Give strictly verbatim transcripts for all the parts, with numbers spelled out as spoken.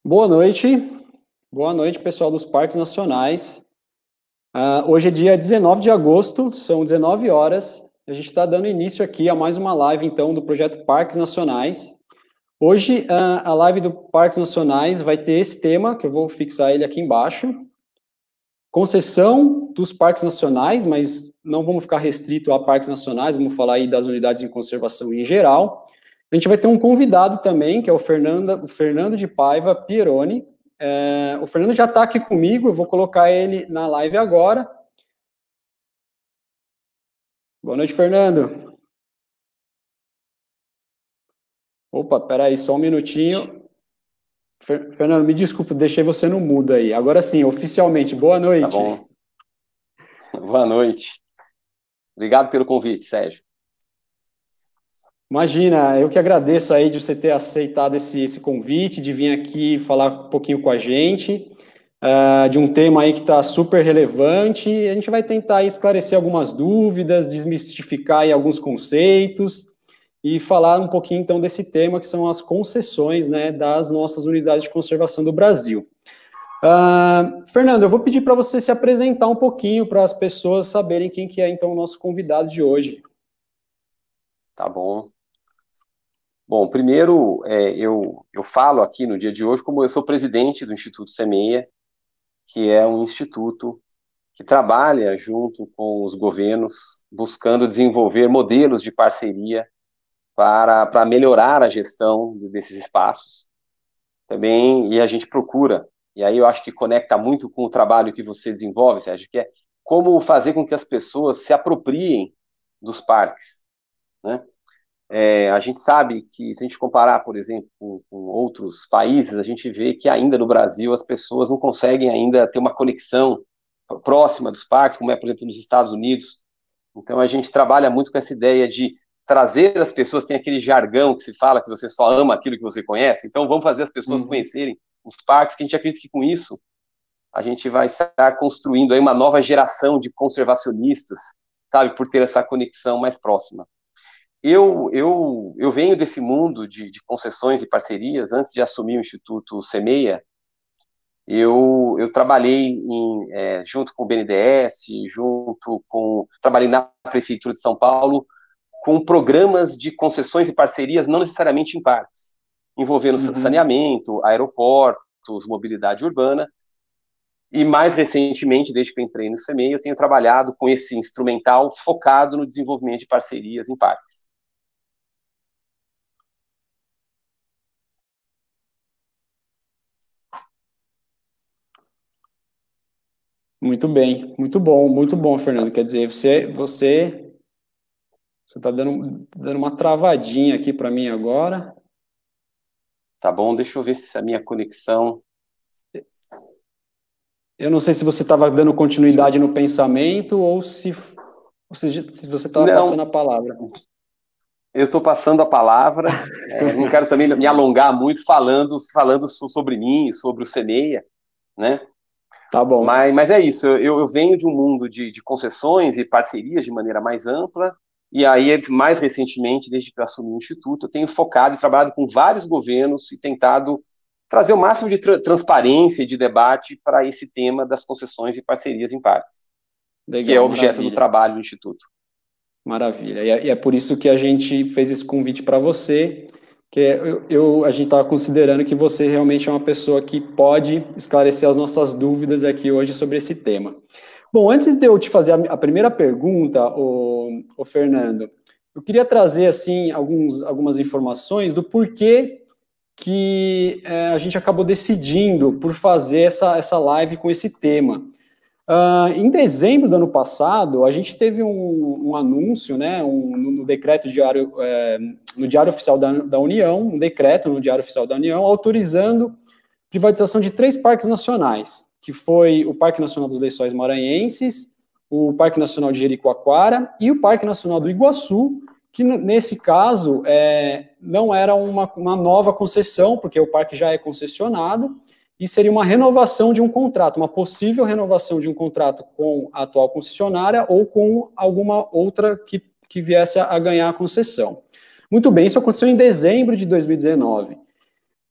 Boa noite, boa noite, pessoal dos Parques Nacionais. Uh, hoje é dia dezenove de agosto, são dezenove horas. A gente está dando início aqui a mais uma live, então, do projeto Parques Nacionais. Hoje, uh, a live do Parques Nacionais vai ter esse tema, que eu vou fixar ele aqui embaixo. Concessão dos Parques Nacionais, mas não vamos ficar restrito a Parques Nacionais, vamos falar aí das unidades de conservação em geral. A gente vai ter um convidado também, que é o Fernando, o Fernando de Paiva Pieroni. É, o Fernando já está aqui comigo, eu vou colocar ele na live agora. Boa noite, Fernando. Opa, peraí, só um minutinho. Fer, Fernando, me desculpa, deixei você no mudo aí. Agora sim, oficialmente, boa noite. Tá bom. Boa noite. Obrigado pelo convite, Sérgio. Imagina, eu que agradeço aí de você ter aceitado esse, esse convite, de vir aqui falar um pouquinho com a gente, uh, de um tema aí que está super relevante. A gente vai tentar esclarecer algumas dúvidas, desmistificar aí alguns conceitos e falar um pouquinho, então, desse tema que são as concessões, né, das nossas unidades de conservação do Brasil. Uh, Fernando, eu vou pedir para você se apresentar um pouquinho para as pessoas saberem quem que é, então, o nosso convidado de hoje. Tá bom. Bom, primeiro, é, eu, eu falo aqui no dia de hoje como eu sou presidente do Instituto Semeia, que é um instituto que trabalha junto com os governos, buscando desenvolver modelos de parceria para, para melhorar a gestão desses espaços. Também, e a gente procura, e aí eu acho que conecta muito com o trabalho que você desenvolve, Sérgio, que é como fazer com que as pessoas se apropriem dos parques, né? É, a gente sabe que, se a gente comparar, por exemplo, com, com outros países, a gente vê que ainda no Brasil as pessoas não conseguem ainda ter uma conexão próxima dos parques, como é, por exemplo, nos Estados Unidos. Então, a gente trabalha muito com essa ideia de trazer as pessoas, tem aquele jargão que se fala que você só ama aquilo que você conhece, então vamos fazer as pessoas Uhum. conhecerem os parques, que a gente acredita que com isso a gente vai estar construindo aí uma nova geração de conservacionistas, sabe, por ter essa conexão mais próxima. Eu, eu, eu venho desse mundo de, de concessões e parcerias. Antes de assumir o Instituto Semeia, eu, eu trabalhei em, é, junto com o B N D E S, junto com, trabalhei na Prefeitura de São Paulo, com programas de concessões e parcerias, não necessariamente em parques, envolvendo uhum. saneamento, aeroportos, mobilidade urbana. E mais recentemente, desde que eu entrei no Semeia, eu tenho trabalhado com esse instrumental focado no desenvolvimento de parcerias em parques. Muito bem, muito bom, muito bom, Fernando. Quer dizer, você você você está dando, dando uma travadinha aqui para mim agora. Tá bom, deixa eu ver se a minha conexão... Eu não sei se você estava dando continuidade no pensamento ou se, ou se, se você estava passando a palavra. Eu estou passando a palavra, é, não quero também me alongar muito falando, falando sobre mim, sobre o Semeia, né? Tá bom. Mas, mas é isso, eu, eu venho de um mundo de, de concessões e parcerias de maneira mais ampla, e aí, mais recentemente, desde que eu assumi o Instituto, eu tenho focado e trabalhado com vários governos e tentado trazer o máximo de tra transparência e de debate para esse tema das concessões e parcerias em parques, Legal, que é o objeto maravilha. do trabalho do Instituto. Maravilha, e é, e é por isso que a gente fez esse convite para você, que eu, eu, a gente estava considerando que você realmente é uma pessoa que pode esclarecer as nossas dúvidas aqui hoje sobre esse tema. Bom, antes de eu te fazer a, a primeira pergunta, o, o Fernando, eu queria trazer, assim, alguns, algumas informações do porquê que é, a gente acabou decidindo por fazer essa, essa live com esse tema. Uh, em dezembro do ano passado, a gente teve um, um anúncio, né, um, no decreto diário, é, no Diário Oficial da, da União, um decreto no Diário Oficial da União, autorizando privatização de três parques nacionais, que foi o Parque Nacional dos Lençóis Maranhenses, o Parque Nacional de Jericoacoara e o Parque Nacional do Iguaçu, que nesse caso é, não era uma, uma nova concessão, porque o parque já é concessionado, e seria uma renovação de um contrato, uma possível renovação de um contrato com a atual concessionária ou com alguma outra que, que viesse a, a ganhar a concessão. Muito bem, isso aconteceu em dezembro de dois mil e dezenove.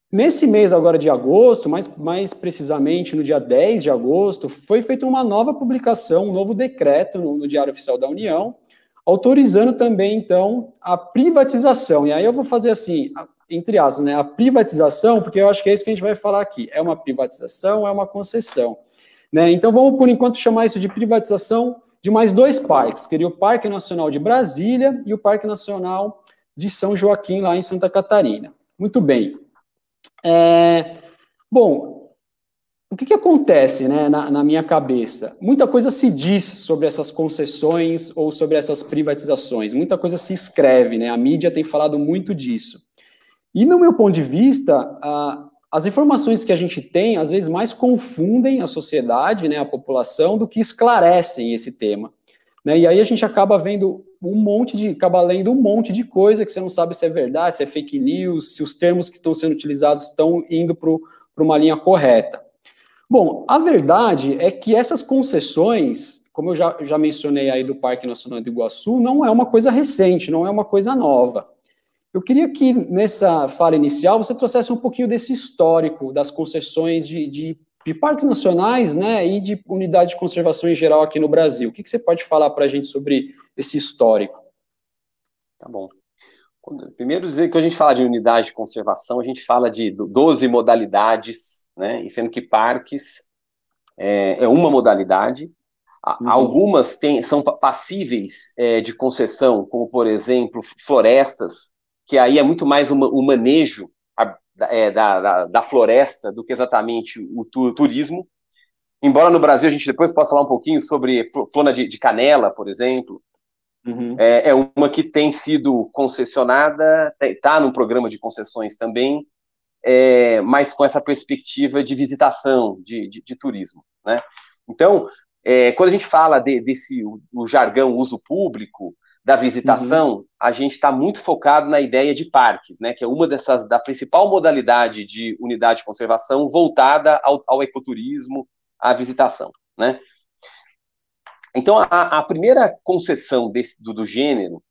Nesse mês agora de agosto, mais, mais precisamente no dia dez de agosto, foi feita uma nova publicação, um novo decreto no, no Diário Oficial da União, autorizando também, então, a privatização. E aí eu vou fazer assim, entre aspas, né, a privatização, porque eu acho que é isso que a gente vai falar aqui. É uma privatização, é uma concessão. Né? Então vamos, por enquanto, chamar isso de privatização de mais dois parques, que seria o Parque Nacional de Brasília e o Parque Nacional de São Joaquim, lá em Santa Catarina. Muito bem. É, bom, o que, que acontece, né, na, na minha cabeça? Muita coisa se diz sobre essas concessões ou sobre essas privatizações, muita coisa se escreve, né, a mídia tem falado muito disso. E, no meu ponto de vista, a, as informações que a gente tem, às vezes, mais confundem a sociedade, né, a população, do que esclarecem esse tema. Né, e aí a gente acaba vendo um monte de, acaba lendo um monte de coisa que você não sabe se é verdade, se é fake news, se os termos que estão sendo utilizados estão indo para uma linha correta. Bom, a verdade é que essas concessões, como eu já, já mencionei aí do Parque Nacional do Iguaçu, não é uma coisa recente, não é uma coisa nova. Eu queria que, nessa fala inicial, você trouxesse um pouquinho desse histórico das concessões de, de, de parques nacionais, né, e de unidades de conservação em geral aqui no Brasil. O que, que você pode falar para a gente sobre esse histórico? Tá bom. Primeiro, dizer que quando a gente fala de unidade de conservação, a gente fala de doze modalidades, né, e sendo que parques é, é uma modalidade. Uhum. Algumas tem, são passíveis é, de concessão, como, por exemplo, florestas, que aí é muito mais uma, o manejo a, é, da, da, da floresta do que exatamente o tu, turismo. Embora no Brasil a gente depois possa falar um pouquinho sobre flora de, de canela, por exemplo, uhum. é, é uma que tem sido concessionada, está no programa de concessões também, é, mas com essa perspectiva de visitação, de, de, de turismo, né? Então, é, quando a gente fala de, desse o, o jargão uso público, da visitação, uhum. a gente está muito focado na ideia de parques, né, que é uma dessas, da principal modalidade de unidade de conservação voltada ao, ao ecoturismo, à visitação, né? Então, a, a primeira concessão desse, do, do gênero,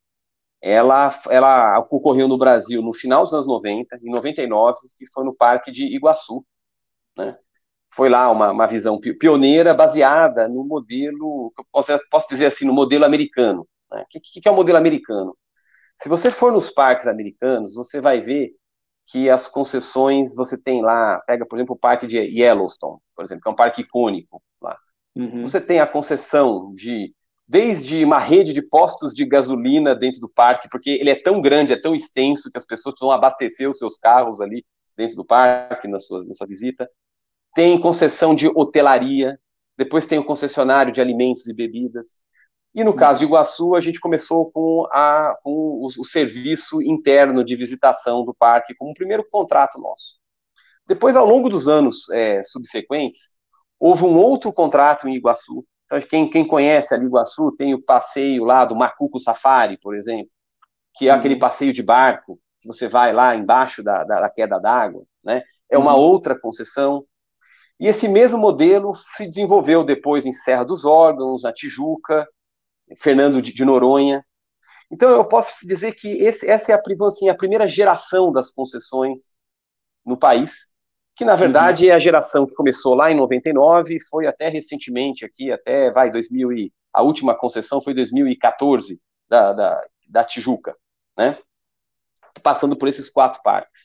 ela, ela ocorreu no Brasil no final dos anos noventa, em noventa e nove, que foi no Parque de Iguaçu, né? Foi lá uma, uma visão pioneira baseada no modelo, posso, posso dizer assim, no modelo americano. O né? que, que é o modelo americano? Se você for nos parques americanos, você vai ver que as concessões, você tem lá, pega, por exemplo, o Parque de Yellowstone, por exemplo, que é um parque icônico lá. Uhum. Você tem a concessão de, desde uma rede de postos de gasolina dentro do parque, porque ele é tão grande, é tão extenso, que as pessoas precisam abastecer os seus carros ali dentro do parque, na sua, na sua visita. Tem concessão de hotelaria, depois tem o concessionário de alimentos e bebidas. E no caso de Iguaçu, a gente começou com, a, com o, o serviço interno de visitação do parque, como o primeiro contrato nosso. Depois, ao longo dos anos é, subsequentes, houve um outro contrato em Iguaçu. Então, quem, quem conhece ali Iguaçu, tem o passeio lá do Macuco Safari, por exemplo, que é uhum. aquele passeio de barco, que você vai lá embaixo da, da, da queda d'água, né? É uma uhum. outra concessão. E esse mesmo modelo se desenvolveu depois em Serra dos Órgãos, na Tijuca, Fernando de, de Noronha. Então, eu posso dizer que esse, essa é a, assim, a primeira geração das concessões no país, que, na verdade, uhum. é a geração que começou lá em noventa e nove e foi até recentemente aqui, até, vai, dois mil e... A última concessão foi dois mil e quatorze, da, da, da Tijuca, né? Passando por esses quatro parques.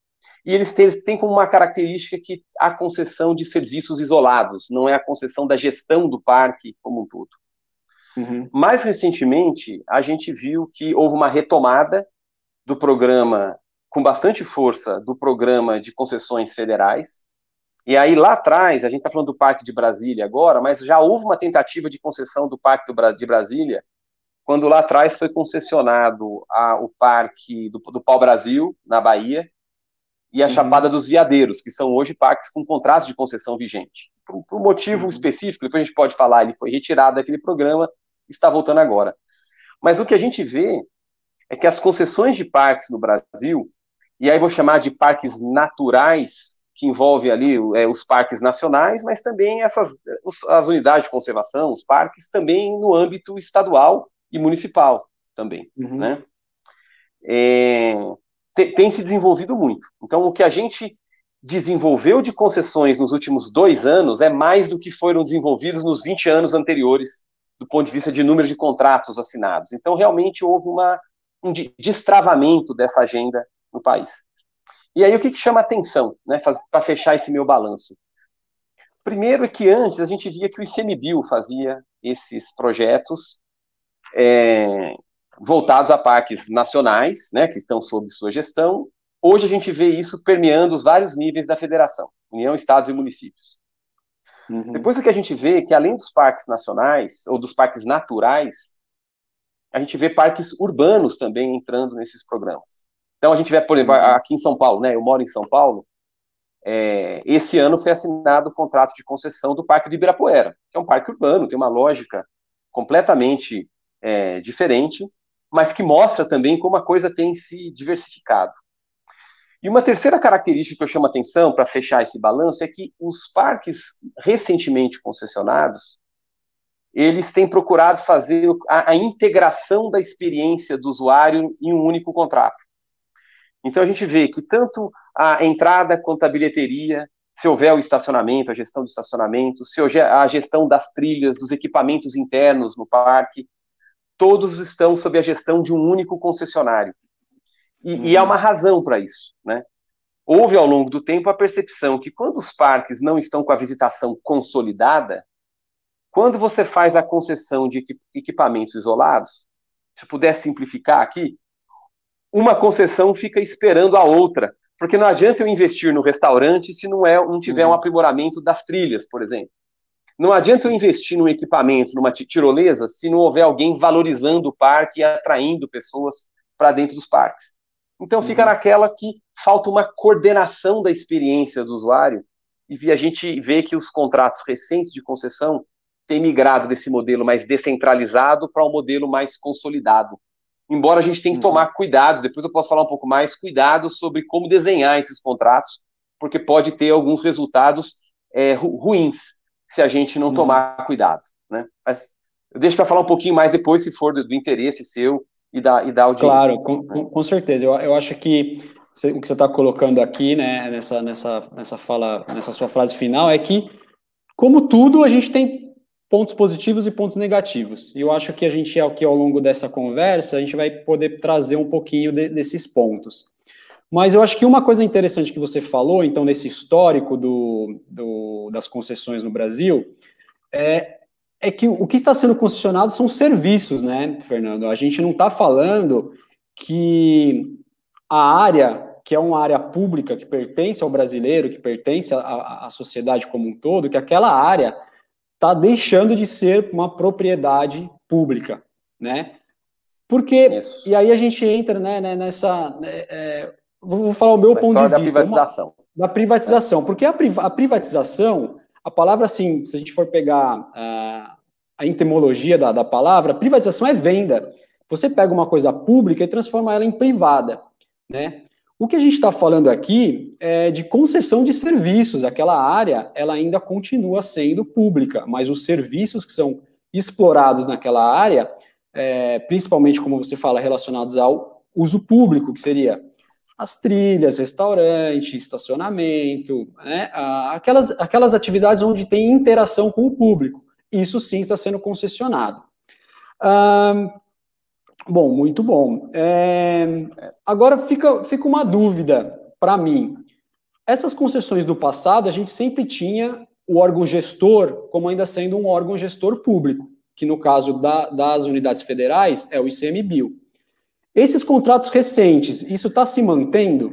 E eles têm, eles têm como uma característica que a concessão de serviços isolados, não é a concessão da gestão do parque como um todo. Uhum. Mais recentemente, a gente viu que houve uma retomada do programa, com bastante força, do programa de concessões federais. E aí, lá atrás, a gente está falando do Parque de Brasília agora, mas já houve uma tentativa de concessão do Parque do, de Brasília, quando lá atrás foi concessionado a, o Parque do, do Pau-Brasil, na Bahia, e a uhum. Chapada dos Veadeiros, que são hoje parques com contratos de concessão vigente. Por, por um motivo uhum. específico, depois a gente pode falar, ele foi retirado daquele programa e está voltando agora. Mas o que a gente vê é que as concessões de parques no Brasil, e aí vou chamar de parques naturais, que envolve ali é, os parques nacionais, mas também essas, as unidades de conservação, os parques, também no âmbito estadual e municipal também, uhum. né? É... te, tem se desenvolvido muito. Então, o que a gente desenvolveu de concessões nos últimos dois anos é mais do que foram desenvolvidos nos vinte anos anteriores, do ponto de vista de número de contratos assinados. Então, realmente, houve uma, um destravamento dessa agenda no país. E aí, o que, que chama atenção, né, para fechar esse meu balanço? Primeiro é que antes a gente via que o ICMBio fazia esses projetos é, voltados a parques nacionais, né, que estão sob sua gestão. Hoje a gente vê isso permeando os vários níveis da federação, União, Estados e municípios. Uhum. Depois o que a gente vê é que, além dos parques nacionais, ou dos parques naturais, a gente vê parques urbanos também entrando nesses programas. Então a gente vê, por exemplo, uhum. aqui em São Paulo, né, eu moro em São Paulo, é, esse ano foi assinado o contrato de concessão do Parque de Ibirapuera, que é um parque urbano, tem uma lógica completamente é, diferente, mas que mostra também como a coisa tem se diversificado. E uma terceira característica que eu chamo a atenção para fechar esse balanço é que os parques recentemente concessionados, eles têm procurado fazer a, a integração da experiência do usuário em um único contrato. Então a gente vê que tanto a entrada quanto a bilheteria, se houver o estacionamento, a gestão do estacionamento, se houver a gestão das trilhas, dos equipamentos internos no parque, todos estão sob a gestão de um único concessionário. E, uhum. e há uma razão para isso, né? Houve, ao longo do tempo, a percepção que quando os parques não estão com a visitação consolidada, quando você faz a concessão de equipamentos isolados, se eu puder simplificar aqui, uma concessão fica esperando a outra, porque não adianta eu investir no restaurante se não, é, não tiver uhum. um aprimoramento das trilhas, por exemplo. Não adianta eu investir num equipamento, numa tirolesa, se não houver alguém valorizando o parque e atraindo pessoas para dentro dos parques. Então fica uhum. naquela que falta uma coordenação da experiência do usuário, e a gente vê que os contratos recentes de concessão têm migrado desse modelo mais descentralizado para um modelo mais consolidado. Embora a gente tenha que tomar cuidados, depois eu posso falar um pouco mais, cuidados sobre como desenhar esses contratos, porque pode ter alguns resultados é, ru ruins, se a gente não uhum. tomar cuidado, né? Mas eu deixo para falar um pouquinho mais depois, se for do, do interesse seu e da, e da audiência. Claro, com, né? com certeza. Eu, eu acho que você, o que você está colocando aqui, né, nessa, nessa, nessa fala, nessa sua frase final, é que, como tudo, a gente tem pontos positivos e pontos negativos. E eu acho que a gente, aqui ao longo dessa conversa, a gente vai poder trazer um pouquinho de, desses pontos. Mas eu acho que uma coisa interessante que você falou, então, nesse histórico do, do, das concessões no Brasil, é, é que o que está sendo concessionado são serviços, né, Fernando? A gente não está falando que a área, que é uma área pública, que pertence ao brasileiro, que pertence à, à sociedade como um todo, que aquela área está deixando de ser uma propriedade pública, né? Porque, Isso. e aí a gente entra, né, né nessa... É, vou falar o meu a ponto de da vista. Privatização. Uma, da privatização. É. Porque a, a privatização, a palavra, assim, se a gente for pegar a, a etimologia da, da palavra, privatização é venda. Você pega uma coisa pública e transforma ela em privada, né? O que a gente está falando aqui é de concessão de serviços. Aquela área, ela ainda continua sendo pública, mas os serviços que são explorados naquela área, é, principalmente, como você fala, relacionados ao uso público, que seria as trilhas, restaurante, estacionamento, né, aquelas, aquelas atividades onde tem interação com o público. Isso sim está sendo concessionado. Ah, Bom, muito bom. É, agora fica, fica uma dúvida para mim. Essas concessões do passado, a gente sempre tinha o órgão gestor como ainda sendo um órgão gestor público, que no caso da, das unidades federais é o ICMBio. Esses contratos recentes, isso está se mantendo?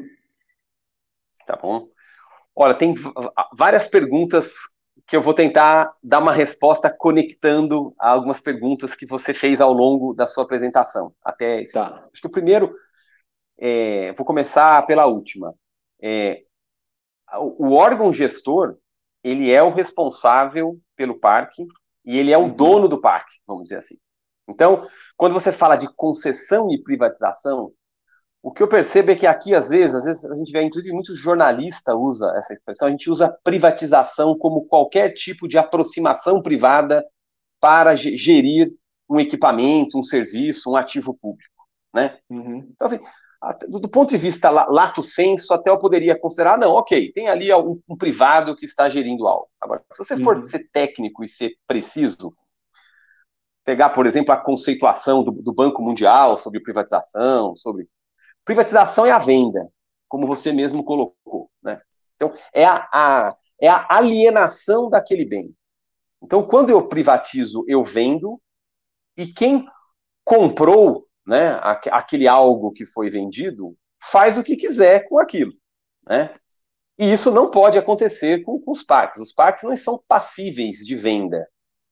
Tá bom. Olha, tem várias perguntas que eu vou tentar dar uma resposta conectando a algumas perguntas que você fez ao longo da sua apresentação. Até esse tá. Acho que o primeiro, é, vou começar pela última. É, o, o órgão gestor, ele é o responsável pelo parque e ele é o uhum. dono do parque, vamos dizer assim. Então, quando você fala de concessão e privatização, o que eu percebo é que aqui, às vezes, às vezes a gente vê, inclusive, muito jornalista usa essa expressão, a gente usa privatização como qualquer tipo de aproximação privada para gerir um equipamento, um serviço, um ativo público, né? Uhum. Então, assim, do ponto de vista lato sensu, até eu poderia considerar, não, ok, tem ali um, um privado que está gerindo algo. Agora, se você for uhum. ser técnico e ser preciso, pegar, por exemplo, a conceituação do, do Banco Mundial sobre privatização, sobre... Privatização é a venda, como você mesmo colocou, né? Então, é a, a, é a alienação daquele bem. Então, quando eu privatizo, eu vendo, e quem comprou, né, aquele algo que foi vendido, faz o que quiser com aquilo, né? E isso não pode acontecer com, com os parques. Os parques não são passíveis de venda.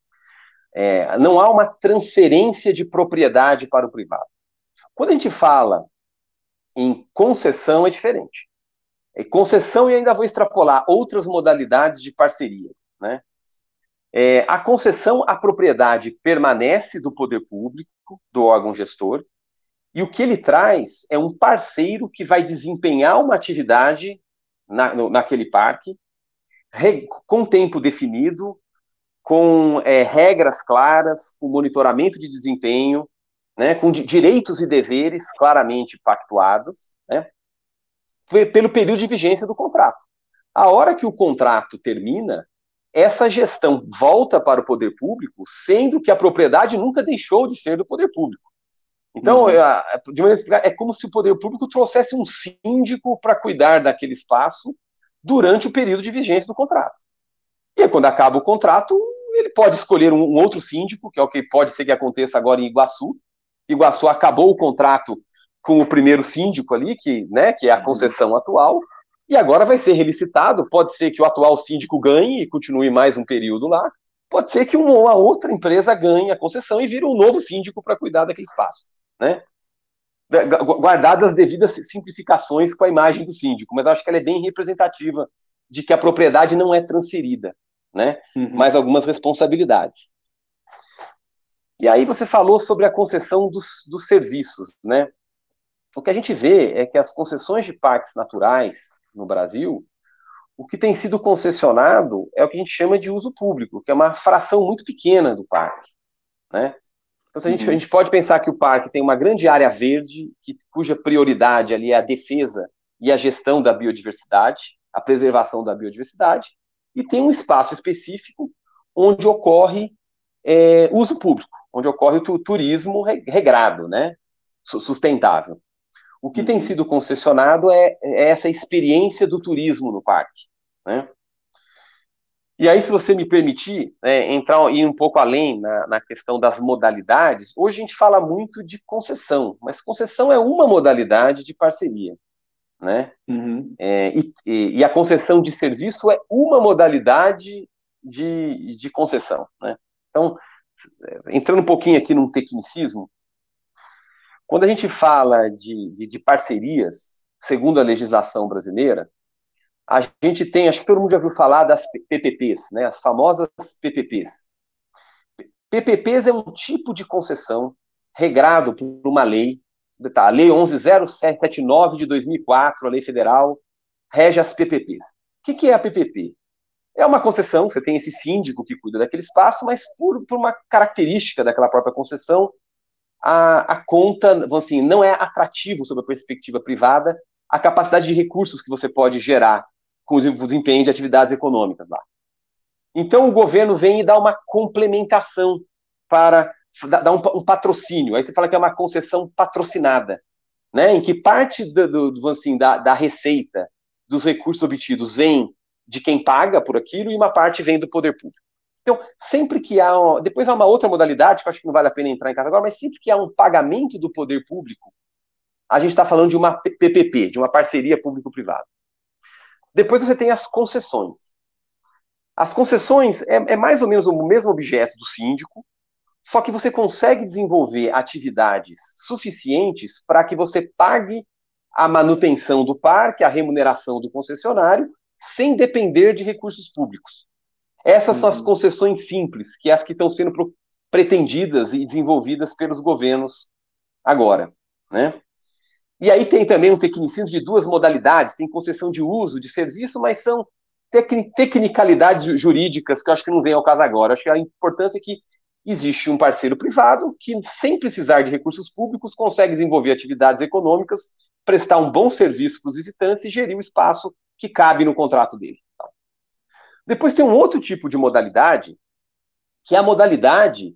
É, não há uma transferência de propriedade para o privado. Quando a gente fala em concessão, é diferente. É concessão, e ainda vou extrapolar outras modalidades de parceria, né? É, a concessão, a propriedade permanece do poder público, do órgão gestor, e o que ele traz é um parceiro que vai desempenhar uma atividade na, no, naquele parque, re, com tempo definido, com é, regras claras, com monitoramento de desempenho, né, com direitos e deveres claramente pactuados, né, pelo período de vigência do contrato. A hora que o contrato termina, essa gestão volta para o poder público, sendo que a propriedade nunca deixou de ser do poder público. Então, uhum. de maneira, é como se o poder público trouxesse um síndico para cuidar daquele espaço durante o período de vigência do contrato. E aí, quando acaba o contrato, ele pode escolher um, um outro síndico, que é o que pode ser que aconteça agora em Iguaçu. Iguaçu acabou o contrato com o primeiro síndico ali, que, né, que é a concessão atual, e agora vai ser relicitado. Pode ser que o atual síndico ganhe e continue mais um período lá, pode ser que uma outra empresa ganhe a concessão e vire um novo síndico para cuidar daquele espaço, né? Guardadas as devidas simplificações com a imagem do síndico, mas acho que ela é bem representativa de que a propriedade não é transferida, né? Uhum. Mas algumas responsabilidades. E aí você falou sobre a concessão dos, dos serviços, né? O que a gente vê é que as concessões de parques naturais no Brasil, o que tem sido concessionado é o que a gente chama de uso público, que é uma fração muito pequena do parque, né? Então, a gente, uhum. a gente pode pensar que o parque tem uma grande área verde, que, cuja prioridade ali é a defesa e a gestão da biodiversidade, a preservação da biodiversidade, e tem um espaço específico onde ocorre é, uso público, onde ocorre o turismo regrado, né? Sustentável. O que uhum. tem sido concessionado é, é essa experiência do turismo no parque, né? E aí, se você me permitir, é, entrar ir um pouco além na, na questão das modalidades, hoje a gente fala muito de concessão, mas concessão é uma modalidade de parceria, né? Uhum. É, e, e, e a concessão de serviço é uma modalidade de, de concessão, né? Então, entrando um pouquinho aqui num tecnicismo, quando a gente fala de, de, de parcerias, segundo a legislação brasileira, a gente tem, acho que todo mundo já ouviu falar das P P Ps, né? As famosas P P Ps. P P Ps é um tipo de concessão regrado por uma lei, tá? A Lei onze mil setecentos e setenta e nove de dois mil e quatro, a lei federal, rege as P P Ps. O que, que é a P P P? É uma concessão, você tem esse síndico que cuida daquele espaço, mas por, por uma característica daquela própria concessão, a, a conta, assim, não é atrativo sob a perspectiva privada a capacidade de recursos que você pode gerar com o desempenho de atividades econômicas lá. Então, o governo vem e dá uma complementação para dar um, um patrocínio. Aí você fala que é uma concessão patrocinada, né? Em que parte do, do, assim, da, da receita dos recursos obtidos vem de quem paga por aquilo e uma parte vem do poder público. Então, sempre que há... Depois há uma outra modalidade, que eu acho que não vale a pena entrar em casa agora, mas sempre que há um pagamento do poder público, a gente está falando de uma P P P, de uma parceria público-privada. Depois você tem as concessões. As concessões é, é mais ou menos o mesmo objeto do síndico, só que você consegue desenvolver atividades suficientes para que você pague a manutenção do parque, a remuneração do concessionário, sem depender de recursos públicos. Essas uhum. são as concessões simples, que é as que estão sendo pretendidas e desenvolvidas pelos governos agora, né? E aí tem também um tecnicismo de duas modalidades, tem concessão de uso, de serviço, mas são tecnicalidades jurídicas que eu acho que não vem ao caso agora. Eu acho que a importância é que existe um parceiro privado que, sem precisar de recursos públicos, consegue desenvolver atividades econômicas prestar um bom serviço para os visitantes e gerir o espaço que cabe no contrato dele. Depois tem um outro tipo de modalidade, que é a modalidade,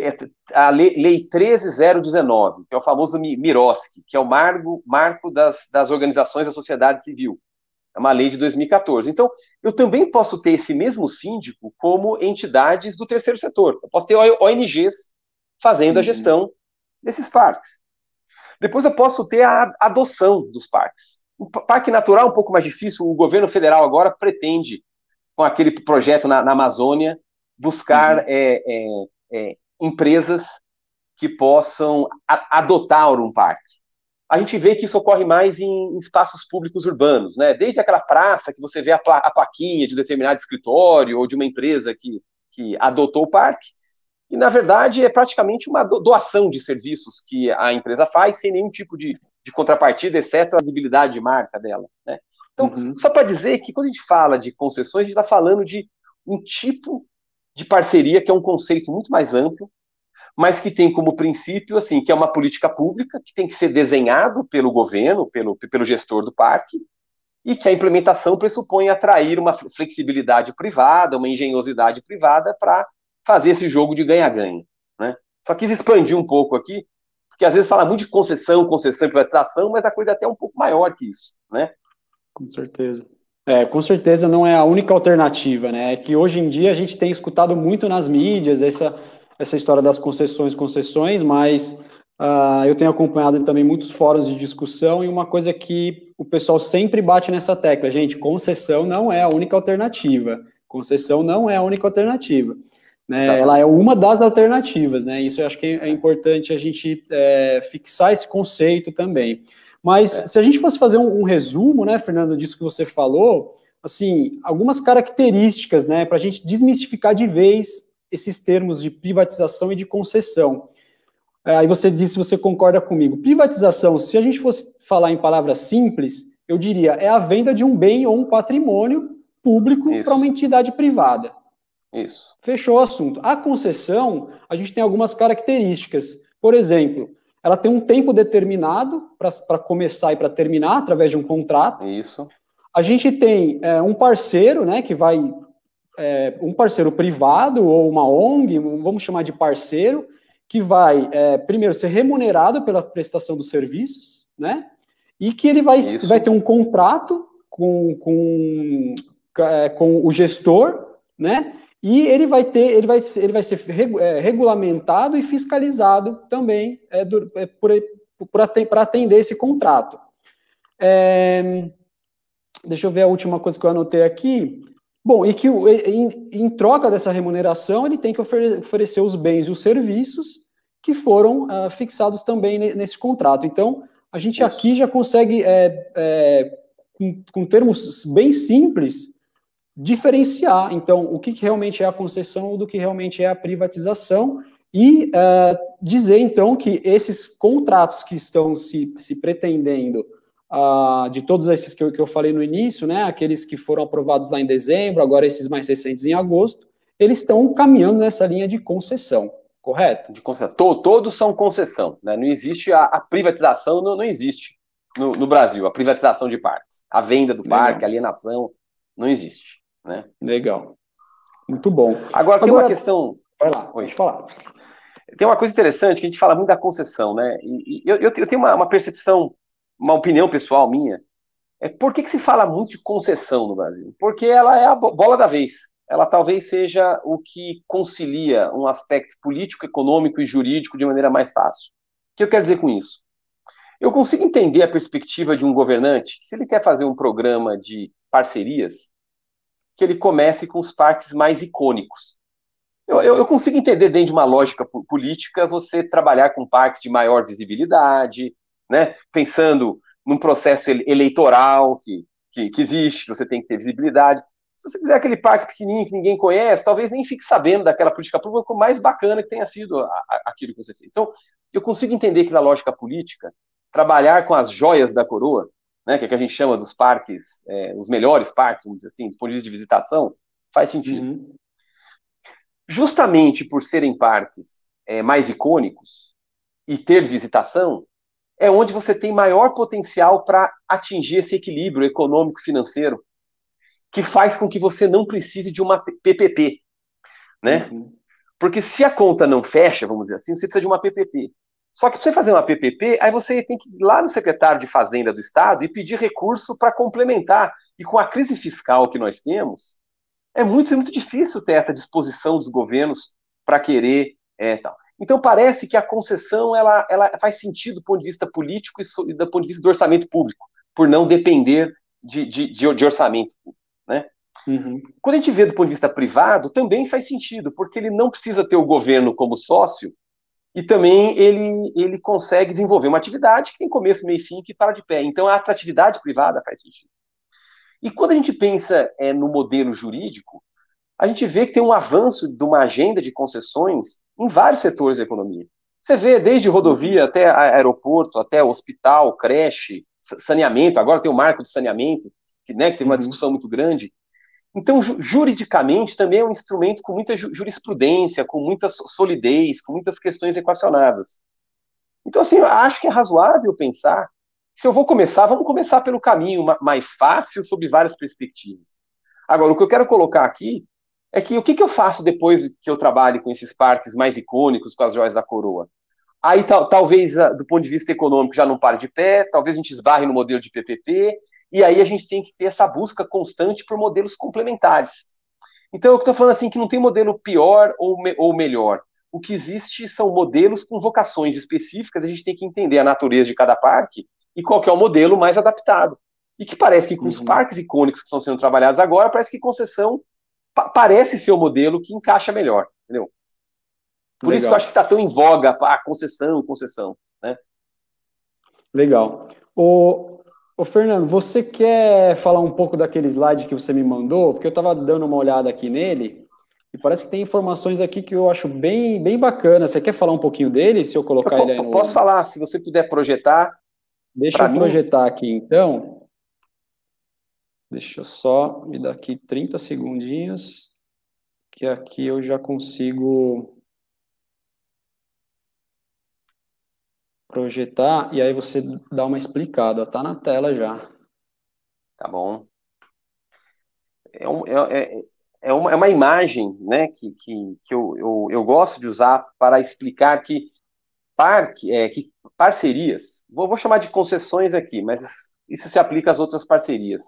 a Lei treze mil dezenove, que é o famoso Miroski, que é o marco, marco das, das organizações da sociedade civil. É uma lei de dois mil e quatorze. Então, eu também posso ter esse mesmo síndico como entidades do terceiro setor. Eu posso ter O N Gs fazendo uhum. a gestão desses parques. Depois eu posso ter a adoção dos parques. O parque natural é um pouco mais difícil. O governo federal agora pretende, com aquele projeto na, na Amazônia, buscar uhum. é, é, é, empresas que possam a, adotar um parque. A gente vê que isso ocorre mais em, em espaços públicos urbanos, né? Desde aquela praça que você vê a, pla, a plaquinha de determinado escritório ou de uma empresa que, que adotou o parque, e, na verdade, é praticamente uma doação de serviços que a empresa faz sem nenhum tipo de, de contrapartida, exceto a visibilidade de marca dela, né? Então, uhum. só para dizer que quando a gente fala de concessões, a gente está falando de um tipo de parceria que é um conceito muito mais amplo, mas que tem como princípio, assim, que é uma política pública que tem que ser desenhado pelo governo, pelo, pelo gestor do parque, e que a implementação pressupõe atrair uma flexibilidade privada, uma engenhosidade privada para fazer esse jogo de ganha-ganha, né? Só quis expandir um pouco aqui, porque às vezes fala muito de concessão, concessão e privatização, mas a coisa é até um pouco maior que isso, né? Com certeza. É, com certeza não é a única alternativa, né? É que hoje em dia a gente tem escutado muito nas mídias essa, essa história das concessões, concessões, mas uh, eu tenho acompanhado também muitos fóruns de discussão e uma coisa que o pessoal sempre bate nessa tecla, gente, concessão não é a única alternativa. Concessão não é a única alternativa. Né? Ela é uma das alternativas, né? Isso eu acho que é importante a gente é, fixar esse conceito também. Mas é. se a gente fosse fazer um, um resumo, né, Fernando, disso que você falou, assim, algumas características, né, para a gente desmistificar de vez esses termos de privatização e de concessão. É, aí você disse se você concorda comigo. Privatização, se a gente fosse falar em palavras simples, eu diria, é a venda de um bem ou um patrimônio público para uma entidade privada. Isso. Fechou o assunto. A concessão, a gente tem algumas características. Por exemplo, ela tem um tempo determinado para começar e para terminar, através de um contrato. Isso. A gente tem é, um parceiro, né, que vai... É, um parceiro privado ou uma O N G, vamos chamar de parceiro, que vai, é, primeiro, ser remunerado pela prestação dos serviços, né, e que ele vai, vai ter um contrato com, com, é, com o gestor, né, e ele vai ter, ele vai, ele vai ser regu, é, regulamentado e fiscalizado também é, do, é, por, por para atender esse contrato. É, deixa eu ver a última coisa que eu anotei aqui. Bom, e que em, em troca dessa remuneração ele tem que ofer, oferecer os bens e os serviços que foram uh, fixados também nesse contrato. Então, a gente Isso. aqui já consegue, é, é, com, com termos bem simples, diferenciar, então, o que realmente é a concessão do que realmente é a privatização e uh, dizer, então, que esses contratos que estão se, se pretendendo, uh, de todos esses que eu, que eu falei no início, né, aqueles que foram aprovados lá em dezembro, agora esses mais recentes em agosto, eles estão caminhando nessa linha de concessão, correto? De concessão. Todos são concessão, né? Não existe a, a privatização, não, não existe no, no Brasil, a privatização de parques. A venda do Legal. parque, a alienação, não existe. Né? Legal. Muito bom. Agora, tem Agora, uma questão... Vai lá, pode falar. Tem uma coisa interessante, que a gente fala muito da concessão, né? E, e eu, eu tenho uma, uma percepção, uma opinião pessoal minha, é por que, que se fala muito de concessão no Brasil? Porque ela é a bola da vez. Ela talvez seja o que concilia um aspecto político, econômico e jurídico de maneira mais fácil. O que eu quero dizer com isso? Eu consigo entender a perspectiva de um governante, que se ele quer fazer um programa de parcerias, que ele comece com os parques mais icônicos. Eu, eu, eu consigo entender, dentro de uma lógica política, você trabalhar com parques de maior visibilidade, né, pensando num processo eleitoral que, que, que existe, que você tem que ter visibilidade. Se você quiser aquele parque pequenininho que ninguém conhece, talvez nem fique sabendo daquela política pública, o mais bacana que tenha sido a, a, aquilo que você fez. Então, eu consigo entender que na lógica política, trabalhar com as joias da coroa, né, que é que a gente chama dos parques, é, os melhores parques, vamos dizer assim, do ponto de vista de visitação, faz sentido. Uhum. Justamente por serem parques é, mais icônicos e ter visitação, é onde você tem maior potencial para atingir esse equilíbrio econômico-financeiro, que faz com que você não precise de uma P P P, né? Uhum. Porque se a conta não fecha, vamos dizer assim, você precisa de uma P P P. Só que para você fazer uma P P P, aí você tem que ir lá no secretário de Fazenda do Estado e pedir recurso para complementar. E com a crise fiscal que nós temos, é muito, muito difícil ter essa disposição dos governos para querer é, tal. Então parece que a concessão ela, ela faz sentido do ponto de vista político e do ponto de vista do orçamento público, por não depender de, de, de, de orçamento público, né? Uhum. Quando a gente vê do ponto de vista privado, também faz sentido, porque ele não precisa ter o governo como sócio e também ele, ele consegue desenvolver uma atividade que tem começo, meio e fim, que para de pé. Então a atratividade privada faz sentido. E quando a gente pensa é, no modelo jurídico, a gente vê que tem um avanço de uma agenda de concessões em vários setores da economia. Você vê desde rodovia até aeroporto, até hospital, creche, saneamento, agora tem o marco de saneamento, que, né, que tem uma uhum. discussão muito grande. Então, ju juridicamente, também é um instrumento com muita ju jurisprudência, com muita solidez, com muitas questões equacionadas. Então, assim, eu acho que é razoável pensar, se eu vou começar, vamos começar pelo caminho mais fácil, sob várias perspectivas. Agora, o que eu quero colocar aqui é que o que, que eu faço depois que eu trabalho com esses parques mais icônicos, com as joias da coroa? Aí, tal, talvez, do ponto de vista econômico, já não pare de pé, talvez a gente esbarre no modelo de P P P, e aí a gente tem que ter essa busca constante por modelos complementares. Então, eu estou falando assim que não tem modelo pior ou, me ou melhor. O que existe são modelos com vocações específicas, a gente tem que entender a natureza de cada parque e qual que é o modelo mais adaptado. E que parece que com uhum. os parques icônicos que estão sendo trabalhados agora, parece que concessão pa parece ser o modelo que encaixa melhor, entendeu? Por Legal. Isso que eu acho que está tão em voga a concessão, concessão, né? Legal. O... Ô, Fernando, você quer falar um pouco daquele slide que você me mandou? Porque eu estava dando uma olhada aqui nele e parece que tem informações aqui que eu acho bem, bem bacana. Você quer falar um pouquinho dele, se eu colocar eu ele aí no... Posso falar, se você puder projetar. Deixa eu mim... projetar aqui, então. Deixa eu só me dar aqui trinta segundinhos, que aqui eu já consigo projetar, e aí você dá uma explicada, tá na tela já. Tá bom. É, um, é, é, uma, é uma imagem, né, que, que, que eu, eu, eu gosto de usar para explicar que, parque, é, que parcerias, vou, vou chamar de concessões aqui, mas isso se aplica às outras parcerias.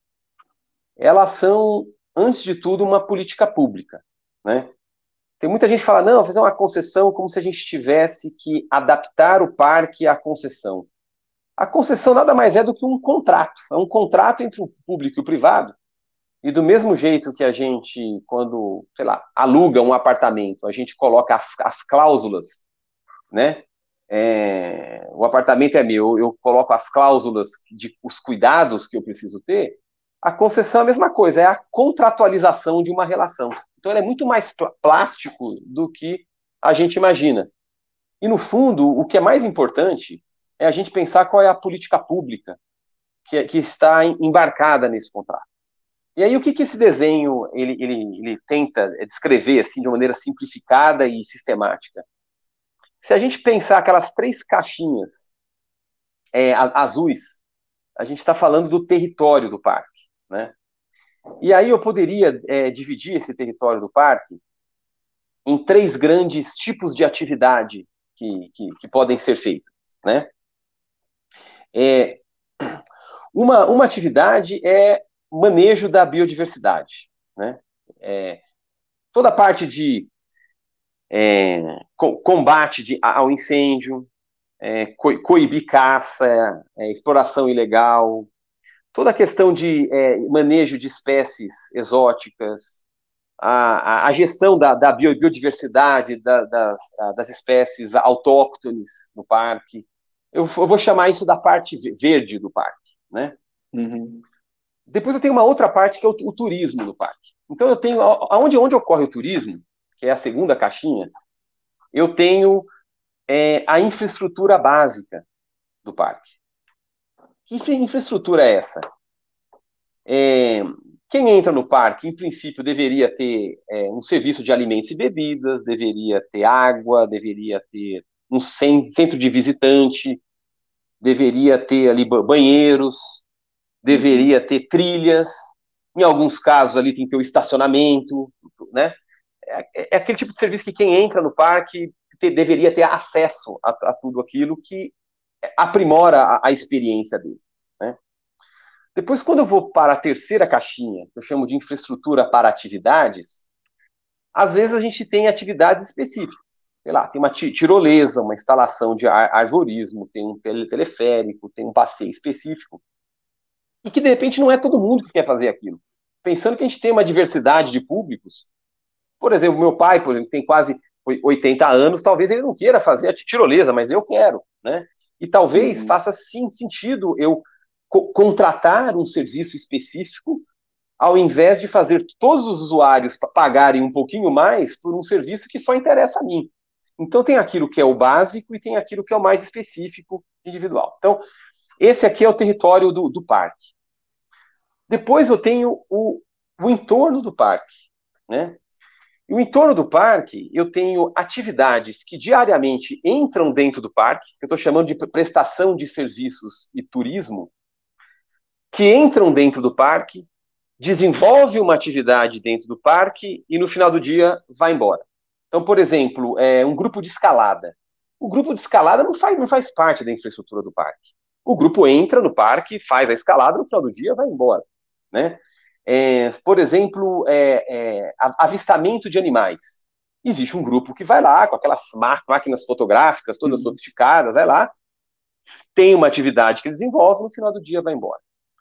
Elas são, antes de tudo, uma política pública, né? Tem muita gente que fala, não, fazer uma concessão como se a gente tivesse que adaptar o parque à concessão. A concessão nada mais é do que um contrato. É um contrato entre o público e o privado. E do mesmo jeito que a gente, quando, sei lá, aluga um apartamento, a gente coloca as, as cláusulas, né? É, o apartamento é meu, eu coloco as cláusulas de os cuidados que eu preciso ter. A concessão é a mesma coisa, é a contratualização de uma relação. Então, ele é muito mais plástico do que a gente imagina. E, no fundo, o que é mais importante é a gente pensar qual é a política pública que, que está embarcada nesse contrato. E aí, o que, que esse desenho ele, ele, ele tenta descrever assim, de uma maneira simplificada e sistemática? Se a gente pensar aquelas três caixinhas é, azuis, a gente está falando do território do parque, né? E aí eu poderia é, dividir esse território do parque em três grandes tipos de atividade que, que, que podem ser feitas, né? É, uma, uma atividade é manejo da biodiversidade, né? É, toda a parte de é, combate de, ao incêndio, é, co coibir caça, é, exploração ilegal, toda a questão de é, manejo de espécies exóticas, a, a gestão da, da biodiversidade da, das, das espécies autóctones no parque. Eu, eu vou chamar isso da parte verde do parque, né? Uhum. Depois eu tenho uma outra parte que é o, o turismo no parque. Então eu tenho, aonde, onde ocorre o turismo, que é a segunda caixinha, eu tenho é, a infraestrutura básica do parque. Que infraestrutura é essa? É, quem entra no parque, em princípio, deveria ter é, um serviço de alimentos e bebidas, deveria ter água, deveria ter um centro de visitante, deveria ter ali banheiros, deveria ter trilhas, em alguns casos ali tem que ter o estacionamento, né? É, é aquele tipo de serviço que quem entra no parque te, deveria ter acesso a, a tudo aquilo que aprimora a, a experiência dele, né? Depois, quando eu vou para a terceira caixinha, que eu chamo de infraestrutura para atividades, às vezes a gente tem atividades específicas. Sei lá, tem uma tirolesa, uma instalação de arvorismo, tem um teleférico, tem um passeio específico, e que de repente não é todo mundo que quer fazer aquilo. Pensando que a gente tem uma diversidade de públicos, por exemplo, meu pai, por exemplo, tem quase oitenta anos, talvez ele não queira fazer a tirolesa, mas eu quero, né? E talvez uhum. faça sim sentido eu co contratar um serviço específico, ao invés de fazer todos os usuários pagarem um pouquinho mais por um serviço que só interessa a mim. Então tem aquilo que é o básico e tem aquilo que é o mais específico, individual. Então, esse aqui é o território do, do parque. Depois eu tenho o, o entorno do parque, né? E o entorno do parque, eu tenho atividades que diariamente entram dentro do parque, que eu estou chamando de prestação de serviços e turismo, que entram dentro do parque, desenvolve uma atividade dentro do parque e no final do dia vai embora. Então, por exemplo, é um grupo de escalada. O grupo de escalada não faz, não faz parte da infraestrutura do parque. O grupo entra no parque, faz a escalada, no final do dia vai embora, né? É, por exemplo, é, é, avistamento de animais. Existe um grupo que vai lá com aquelas máquinas fotográficas todas uhum. sofisticadas, vai lá, tem uma atividade que ele desenvolve, no final do dia vai embora.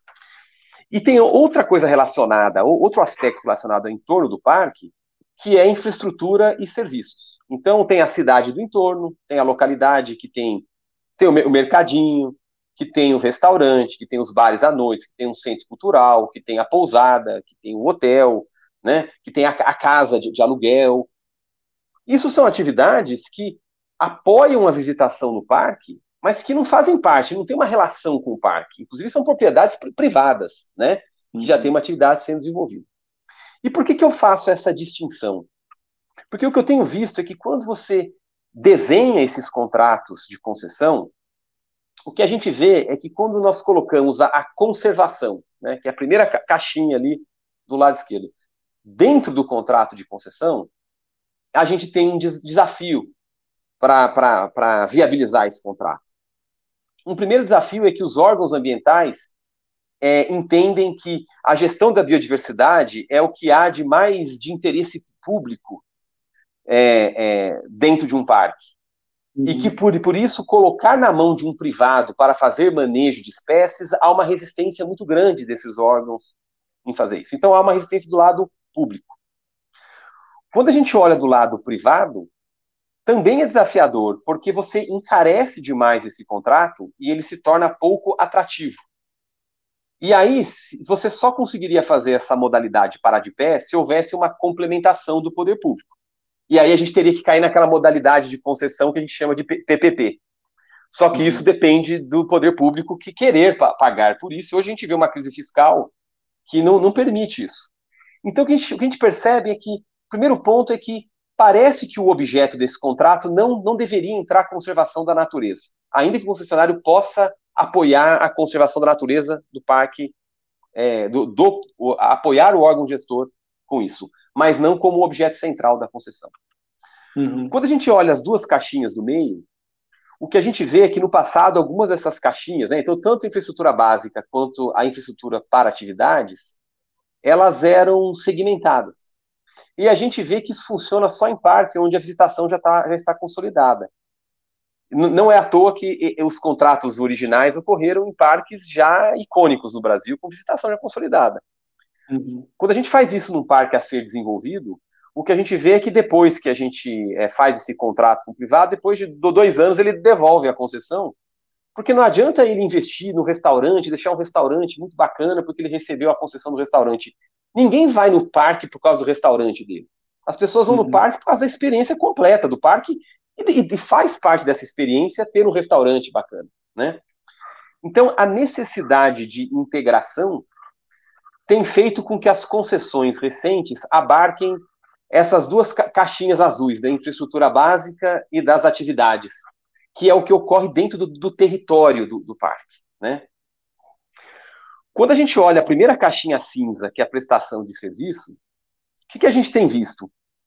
E tem outra coisa relacionada, outro aspecto relacionado ao entorno do parque, que é infraestrutura e serviços. Então tem a cidade do entorno, tem a localidade que tem, tem o mercadinho, que tem o restaurante, que tem os bares à noite, que tem um centro cultural, que tem a pousada, que tem o hotel, né, que tem a, a casa de, de aluguel. Isso são atividades que apoiam a visitação no parque, mas que não fazem parte, não tem uma relação com o parque. Inclusive são propriedades privadas, né, que uhum. já tem uma atividade sendo desenvolvida. E por que que eu faço essa distinção? Porque o que eu tenho visto é que quando você desenha esses contratos de concessão, o que a gente vê é que quando nós colocamos a, a conservação, né, que é a primeira ca caixinha ali do lado esquerdo, dentro do contrato de concessão, a gente tem um des desafio para viabilizar esse contrato. Um primeiro desafio é que os órgãos ambientais é, entendem que a gestão da biodiversidade é o que há de mais de interesse público é, é, dentro de um parque. Uhum. E que, por, por isso, colocar na mão de um privado para fazer manejo de espécies, há uma resistência muito grande desses órgãos em fazer isso. Então, há uma resistência do lado público. Quando a gente olha do lado privado, também é desafiador, porque você encarece demais esse contrato e ele se torna pouco atrativo. E aí, você só conseguiria fazer essa modalidade parar de pé se houvesse uma complementação do poder público. E aí a gente teria que cair naquela modalidade de concessão que a gente chama de P P P. Só que uhum. isso depende do poder público que querer pagar por isso. Hoje a gente vê uma crise fiscal que não, não permite isso. Então o que, a gente, o que a gente percebe é que, o primeiro ponto é que parece que o objeto desse contrato não, não deveria entrar a conservação da natureza, ainda que o concessionário possa apoiar a conservação da natureza do parque, é, do, do, o, apoiar o órgão gestor com isso, mas não como objeto central da concessão. Uhum. Quando a gente olha as duas caixinhas do meio, o que a gente vê é que no passado algumas dessas caixinhas, né, então tanto a infraestrutura básica quanto a infraestrutura para atividades, elas eram segmentadas. E a gente vê que isso funciona só em parque onde a visitação já, tá, já está consolidada. Não é à toa que os contratos originais ocorreram em parques já icônicos no Brasil, com visitação já consolidada. Uhum. Quando a gente faz isso num parque a ser desenvolvido, o que a gente vê é que depois que a gente é, faz esse contrato com o privado, depois de dois anos ele devolve a concessão, porque não adianta ele investir no restaurante, deixar um restaurante muito bacana porque ele recebeu a concessão do restaurante. Ninguém vai no parque por causa do restaurante dele. As pessoas vão uhum. no parque por causa da experiência completa do parque e, e faz parte dessa experiência ter um restaurante bacana, né? Então, a necessidade de integração tem feito com que as concessões recentes abarquem essas duas ca caixinhas azuis, da infraestrutura básica e das atividades. que é o que ocorre dentro do, do território do, do parque, né? Quando a gente olha a primeira caixinha cinza, que é a prestação de serviço, o que, que a gente tem visto?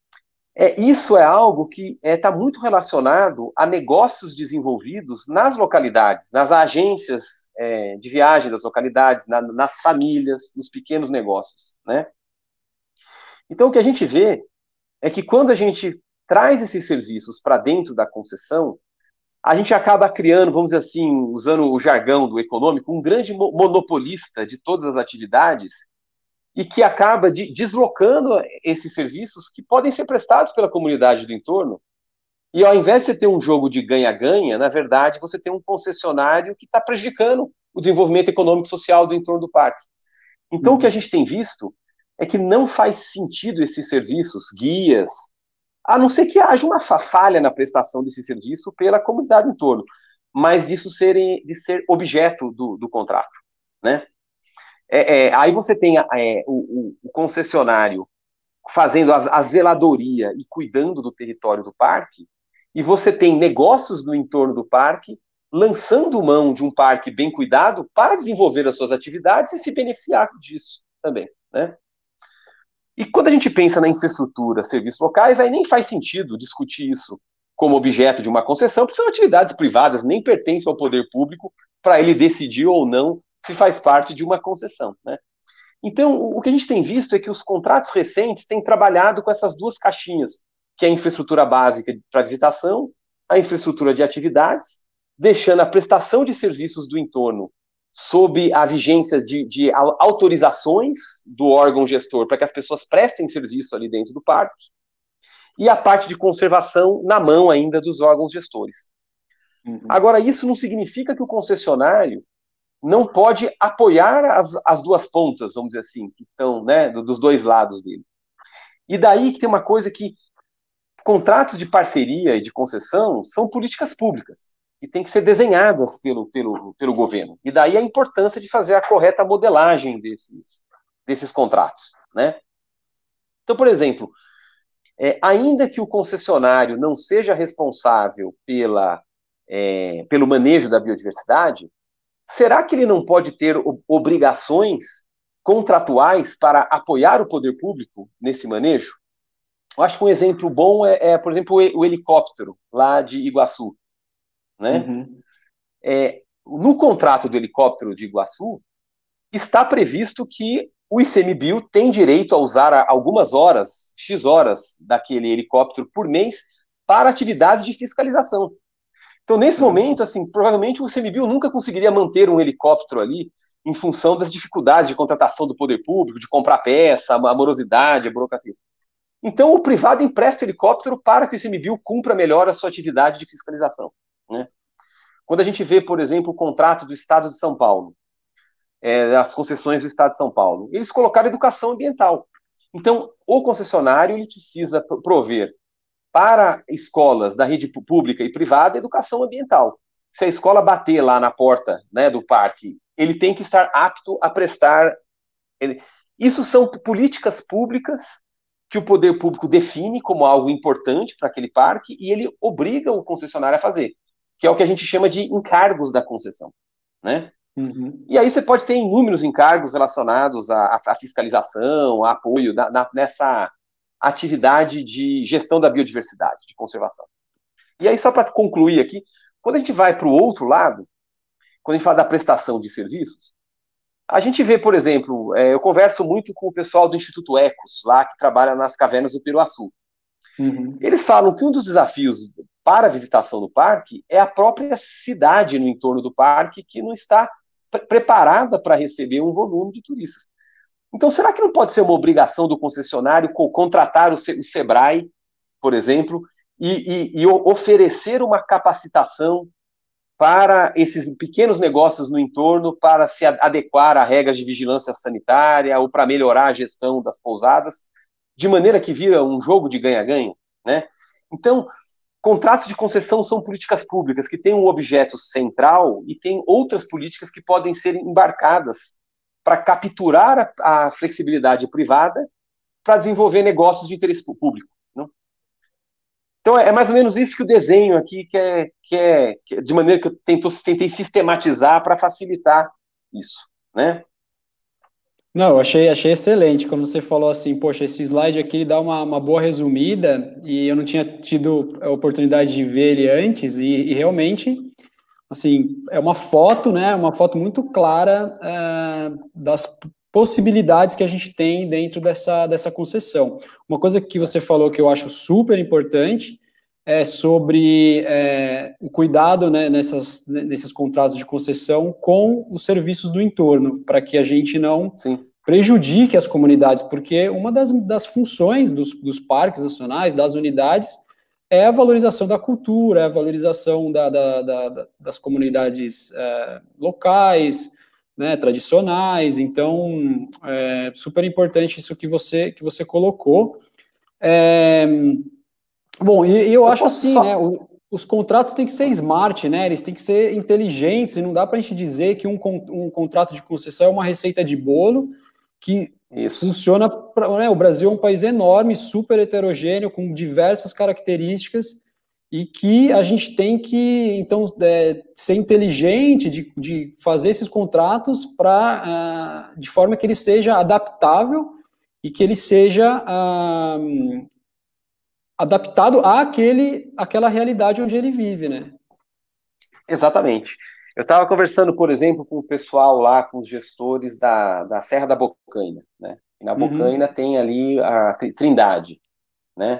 É, isso é algo que está é, muito relacionado a negócios desenvolvidos nas localidades, nas agências é, de viagem das localidades, na, nas famílias, nos pequenos negócios, né? Então, o que a gente vê é que quando a gente traz esses serviços para dentro da concessão, a gente acaba criando, vamos dizer assim, usando o jargão do econômico, um grande monopolista de todas as atividades e que acaba de, deslocando esses serviços que podem ser prestados pela comunidade do entorno. E ao invés de você ter um jogo de ganha-ganha, na verdade, você tem um concessionário que está prejudicando o desenvolvimento econômico e social do entorno do parque. Então, uhum. o que a gente tem visto é que não faz sentido esses serviços, guias, a não ser que haja uma falha na prestação desse serviço pela comunidade em torno, mas disso serem, de ser objeto do, do contrato, né? É, é, aí você tem é, o, o, concessionário fazendo a, a zeladoria e cuidando do território do parque, e você tem negócios no entorno do parque lançando mão de um parque bem cuidado para desenvolver as suas atividades e se beneficiar disso também, né? E quando a gente pensa na infraestrutura, serviços locais, aí nem faz sentido discutir isso como objeto de uma concessão, porque são atividades privadas, nem pertencem ao poder público para ele decidir ou não se faz parte de uma concessão, né? Então, o que a gente tem visto é que os contratos recentes têm trabalhado com essas duas caixinhas, que é a infraestrutura básica para visitação, a infraestrutura de atividades, deixando a prestação de serviços do entorno sob a vigência de, de autorizações do órgão gestor para que as pessoas prestem serviço ali dentro do parque, e a parte de conservação na mão ainda dos órgãos gestores. Uhum. Agora, isso não significa que o concessionário não pode apoiar as, as duas pontas, vamos dizer assim, que estão, né, dos dois lados dele. E daí que tem uma coisa que contratos de parceria e de concessão são políticas públicas, que têm que ser desenhadas pelo, pelo, pelo governo. E daí a importância de fazer a correta modelagem desses, desses contratos, né? Então, por exemplo, é, ainda que o concessionário não seja responsável pela, é, pelo manejo da biodiversidade, será que ele não pode ter obrigações contratuais para apoiar o poder público nesse manejo? Eu acho que um exemplo bom é, é por exemplo, o, o helicóptero lá de Iguaçu, né? Uhum. É, no contrato do helicóptero de Iguaçu, está previsto que o ICMBio tem direito a usar algumas horas, X horas, daquele helicóptero por mês para atividades de fiscalização. Então, nesse uhum. momento, assim, provavelmente o ICMBio nunca conseguiria manter um helicóptero ali em função das dificuldades de contratação do poder público, de comprar peça, a morosidade, a burocracia. Então, o privado empresta o helicóptero para que o ICMBio cumpra melhor a sua atividade de fiscalização, né? Quando a gente vê, por exemplo, o contrato do Estado de São Paulo, é, as concessões do Estado de São Paulo, eles colocaram educação ambiental. Então, o concessionário ele precisa prover para escolas da rede pública e privada educação ambiental. Se a escola bater lá na porta, né, do parque, ele tem que estar apto a prestar... Ele... Isso são políticas públicas que o poder público define como algo importante para aquele parque e ele obriga o concessionário a fazer, que é o que a gente chama de encargos da concessão, né? Uhum. E aí você pode ter inúmeros encargos relacionados à, à fiscalização, a apoio na, na, nessa atividade de gestão da biodiversidade, de conservação. E aí, só para concluir aqui, quando a gente vai para o outro lado, quando a gente fala da prestação de serviços, a gente vê, por exemplo, é, eu converso muito com o pessoal do Instituto Ecos, lá que trabalha nas cavernas do Piruaçu. Uhum. Eles falam que um dos desafios para a visitação do parque é a própria cidade no entorno do parque que não está pre- preparada para receber um volume de turistas. Então, será que não pode ser uma obrigação do concessionário co- contratar o, Se- o SEBRAE, por exemplo, e, e, e o- oferecer uma capacitação para esses pequenos negócios no entorno para se a- adequar a regras de vigilância sanitária ou para melhorar a gestão das pousadas, de maneira que vira um jogo de ganha-ganha, né? Então, contratos de concessão são políticas públicas que têm um objeto central e tem outras políticas que podem ser embarcadas para capturar a, a flexibilidade privada para desenvolver negócios de interesse público, não? Então é mais ou menos isso que o desenho aqui quer, quer, quer de maneira que eu tento, tentei sistematizar para facilitar isso, né? Não, eu achei, achei excelente. Quando você falou assim, poxa, esse slide aqui ele dá uma, uma boa resumida e eu não tinha tido a oportunidade de ver ele antes e, e realmente, assim, é uma foto, né? Uma foto muito clara é, das possibilidades que a gente tem dentro dessa, dessa concessão. Uma coisa que você falou que eu acho super importante é sobre é, o cuidado, né, nessas, nesses contratos de concessão com os serviços do entorno, para que a gente não Sim. prejudique as comunidades, porque uma das, das funções dos, dos parques nacionais, das unidades, é a valorização da cultura, é a valorização da, da, da, das comunidades é, locais, né, tradicionais. Então, é super importante isso que você, que você colocou. É, bom, e, e eu, Eu acho posso assim, né, só. o, os contratos têm que ser smart, né, eles têm que ser inteligentes, e não dá para a gente dizer que um, um contrato de concessão é uma receita de bolo que Isso. funciona, pra, né, o Brasil é um país enorme, super heterogêneo, com diversas características, e que a gente tem que, então, é, ser inteligente de, de fazer esses contratos pra, uh, de forma que ele seja adaptável e que ele seja uh, adaptado àquele, àquela realidade onde ele vive, né? Exatamente. Eu estava conversando, por exemplo, com o pessoal lá, com os gestores da, da Serra da Bocaina, né? E na Bocaina Uhum. tem ali a Trindade, né?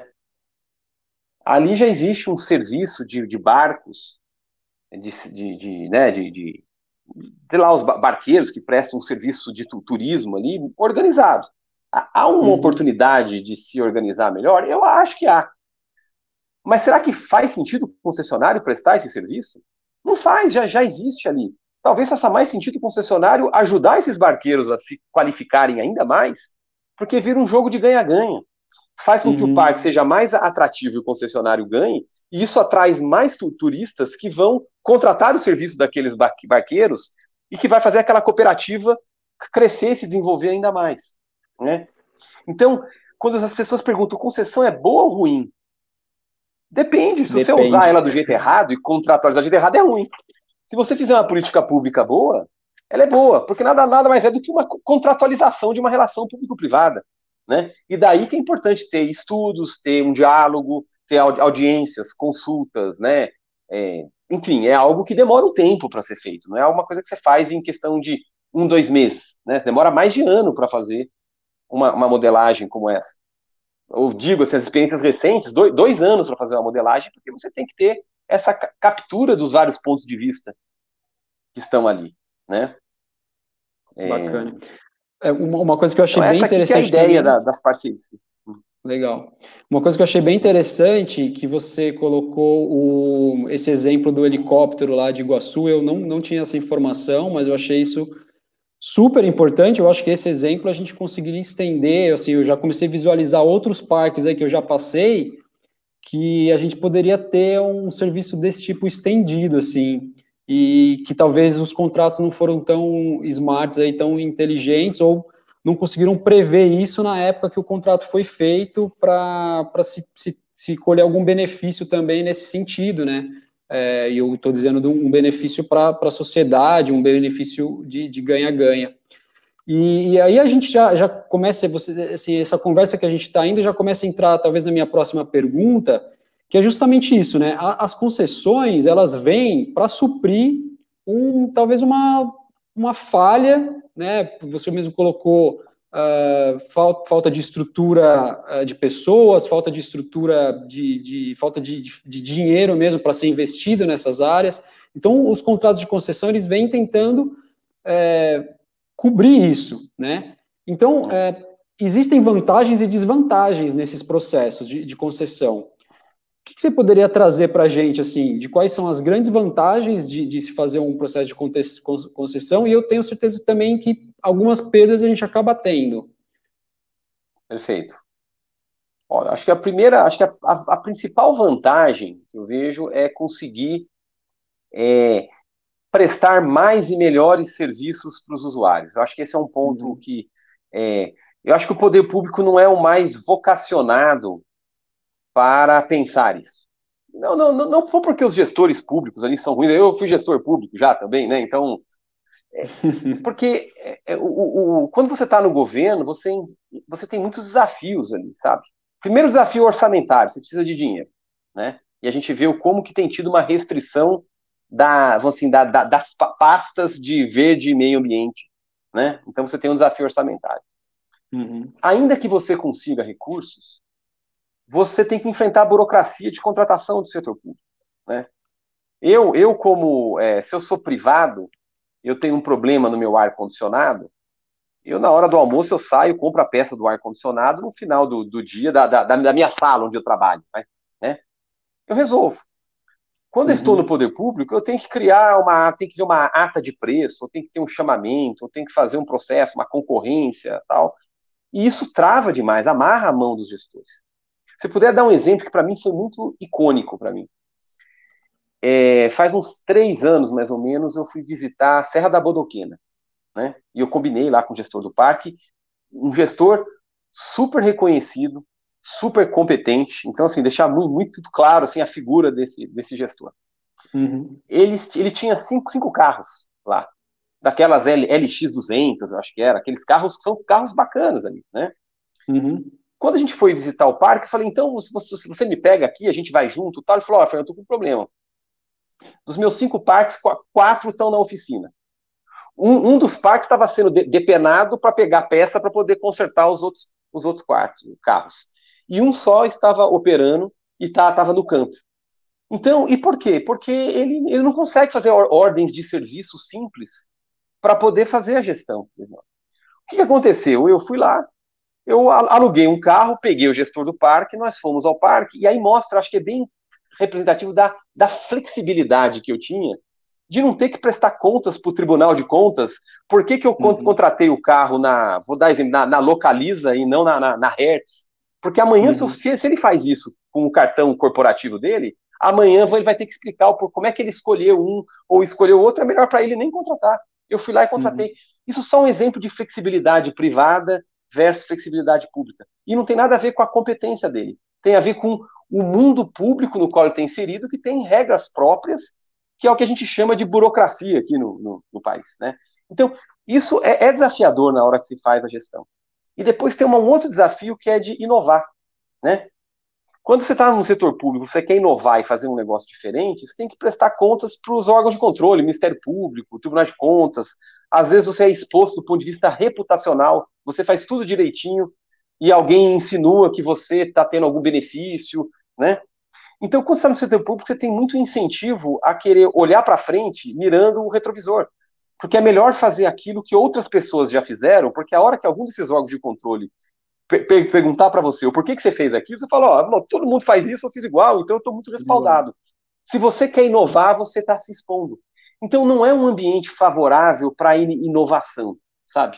Ali já existe um serviço de, de barcos, de, de, de, né, de, de, de lá os barqueiros que prestam um serviço de turismo ali organizado. Há uma Uhum. oportunidade de se organizar melhor? Eu acho que há. Mas será que faz sentido o concessionário prestar esse serviço? Não faz, já, já existe ali. Talvez faça mais sentido o concessionário ajudar esses barqueiros a se qualificarem ainda mais, porque vira um jogo de ganha-ganha. Faz com que o parque Uhum. seja mais atrativo e o concessionário ganhe, e isso atrai mais tu turistas que vão contratar o serviço daqueles barqueiros e que vai fazer aquela cooperativa crescer e se desenvolver ainda mais, né? Então, quando as pessoas perguntam, concessão é boa ou ruim? Depende. Se você usar Depende. ela do jeito errado e contratualizar do jeito errado, é ruim. Se você fizer uma política pública boa, ela é boa, porque nada, nada mais é do que uma contratualização de uma relação público-privada. Né? E daí que é importante ter estudos, ter um diálogo, ter audiências, consultas, né? É, enfim, é algo que demora um tempo para ser feito, não é uma coisa que você faz em questão de um, dois meses. Né? Demora mais de ano para fazer uma, uma modelagem como essa. Eu digo, assim, as experiências recentes, dois, dois anos para fazer uma modelagem, porque você tem que ter essa captura dos vários pontos de vista que estão ali, né? É, Bacana. É, uma, uma coisa que eu achei então bem essa aqui que é a interessante ideia também, da, das parcerias. legal. Uma coisa que eu achei bem interessante, que você colocou o, esse exemplo do helicóptero lá de Iguaçu, eu não, não tinha essa informação, mas eu achei isso super importante. Eu acho que esse exemplo a gente conseguiria estender, assim, eu já comecei a visualizar outros parques aí que eu já passei, que a gente poderia ter um serviço desse tipo estendido, assim, e que talvez os contratos não foram tão smarts aí, tão inteligentes, ou não conseguiram prever isso na época que o contrato foi feito para se, se, se colher algum benefício também nesse sentido, né? É, e eu estou dizendo de um benefício para a sociedade, um benefício de ganha-ganha. E, e aí a gente já, já começa, você, assim, essa conversa que a gente está indo já começa a entrar, talvez, na minha próxima pergunta, que é justamente isso, né? As concessões, elas vêm para suprir um, talvez uma, uma falha, né? Você mesmo colocou uh, falta, falta de estrutura uh, de pessoas, falta de estrutura de, de falta de, de, de dinheiro mesmo para ser investido nessas áreas. Então, os contratos de concessão, eles vêm tentando é, cobrir isso, né? Então, é, existem vantagens e desvantagens nesses processos de, de concessão. O que, que você poderia trazer para a gente, assim, de quais são as grandes vantagens de, de se fazer um processo de concessão? E eu tenho certeza também que algumas perdas a gente acaba tendo. Perfeito. Olha, acho que a primeira, acho que a, a, a principal vantagem que eu vejo é conseguir é, prestar mais e melhores serviços para os usuários. Eu acho que esse é um ponto Uhum. que é, eu acho que o poder público não é o mais vocacionado para pensar isso. Não, não, não, não porque os gestores públicos ali são ruins, eu fui gestor público já também, né? Então, é, porque é, o, o, quando você está no governo, você, você tem muitos desafios ali, sabe? Primeiro desafio orçamentário, você precisa de dinheiro, né? E a gente vê como que tem tido uma restrição da, assim, da, da, das pastas de verde e meio ambiente, né? Então você tem um desafio orçamentário. Uhum. Ainda que você consiga recursos, você tem que enfrentar a burocracia de contratação do setor público, né? Eu, eu como, é, se eu sou privado, eu tenho um problema no meu ar-condicionado, eu, na hora do almoço, eu saio, compro a peça do ar-condicionado no final do, do dia da, da, da minha sala onde eu trabalho, né? Eu resolvo. Quando eu estou no Uhum. poder público, eu tenho que criar uma, tem que ver uma ata de preço, eu tenho que ter um chamamento, eu tenho que fazer um processo, uma concorrência, tal. E isso trava demais, amarra a mão dos gestores. Se eu puder dar um exemplo que para mim foi muito icônico para mim. É, faz uns três anos, mais ou menos, eu fui visitar a Serra da Bodoquena, né? E eu combinei lá com o gestor do parque, um gestor super reconhecido, super competente. Então, assim, deixar muito, muito claro assim, a figura desse, desse gestor. Uhum. Ele, ele tinha cinco, cinco carros lá, daquelas L, L X duzentos, eu acho que era, aqueles carros que são carros bacanas ali, né? Uhum. Quando a gente foi visitar o parque, eu falei, então, se você, se você me pega aqui, a gente vai junto, tal. Ele falou, ó, oh, eu tô com um problema. Dos meus cinco parques, quatro estão na oficina. Um, um dos parques estava sendo de, depenado para pegar peça para poder consertar os outros, os outros quartos, carros. E um só estava operando e estava tá, no campo. Então, e por quê? Porque ele, ele não consegue fazer or, ordens de serviço simples para poder fazer a gestão. O que, que aconteceu? Eu fui lá, eu aluguei um carro, peguei o gestor do parque, nós fomos ao parque, e aí mostra, acho que é bem representativo da, da flexibilidade que eu tinha de não ter que prestar contas para o Tribunal de Contas. Por que, que eu Uhum. contratei o carro na, vou dar exemplo, na, na Localiza e não na, na, na Hertz? Porque amanhã, Uhum. se, se ele faz isso com o cartão corporativo dele, amanhã ele vai ter que explicar por como é que ele escolheu um ou escolheu outro, é melhor para ele nem contratar. Eu fui lá e contratei. Uhum. Isso só um exemplo de flexibilidade privada versus flexibilidade pública. E não tem nada a ver com a competência dele. Tem a ver com o mundo público no qual ele tem inserido, que tem regras próprias, que é o que a gente chama de burocracia aqui no, no, no país, né? Então, isso é, é desafiador na hora que se faz a gestão. E depois tem um outro desafio que é de inovar, né? Quando você está no setor público, você quer inovar e fazer um negócio diferente, você tem que prestar contas para os órgãos de controle, Ministério Público, Tribunal de Contas. Às vezes você é exposto do ponto de vista reputacional, você faz tudo direitinho e alguém insinua que você está tendo algum benefício, né? Então, quando você está no setor público, você tem muito incentivo a querer olhar para frente mirando o retrovisor. Porque é melhor fazer aquilo que outras pessoas já fizeram, porque a hora que algum desses órgãos de controle per perguntar para você o porquê que você fez aquilo, você fala, ó, oh, todo mundo faz isso, eu fiz igual, então eu estou muito respaldado. Se você quer inovar, você está se expondo. Então não é um ambiente favorável para inovação, sabe?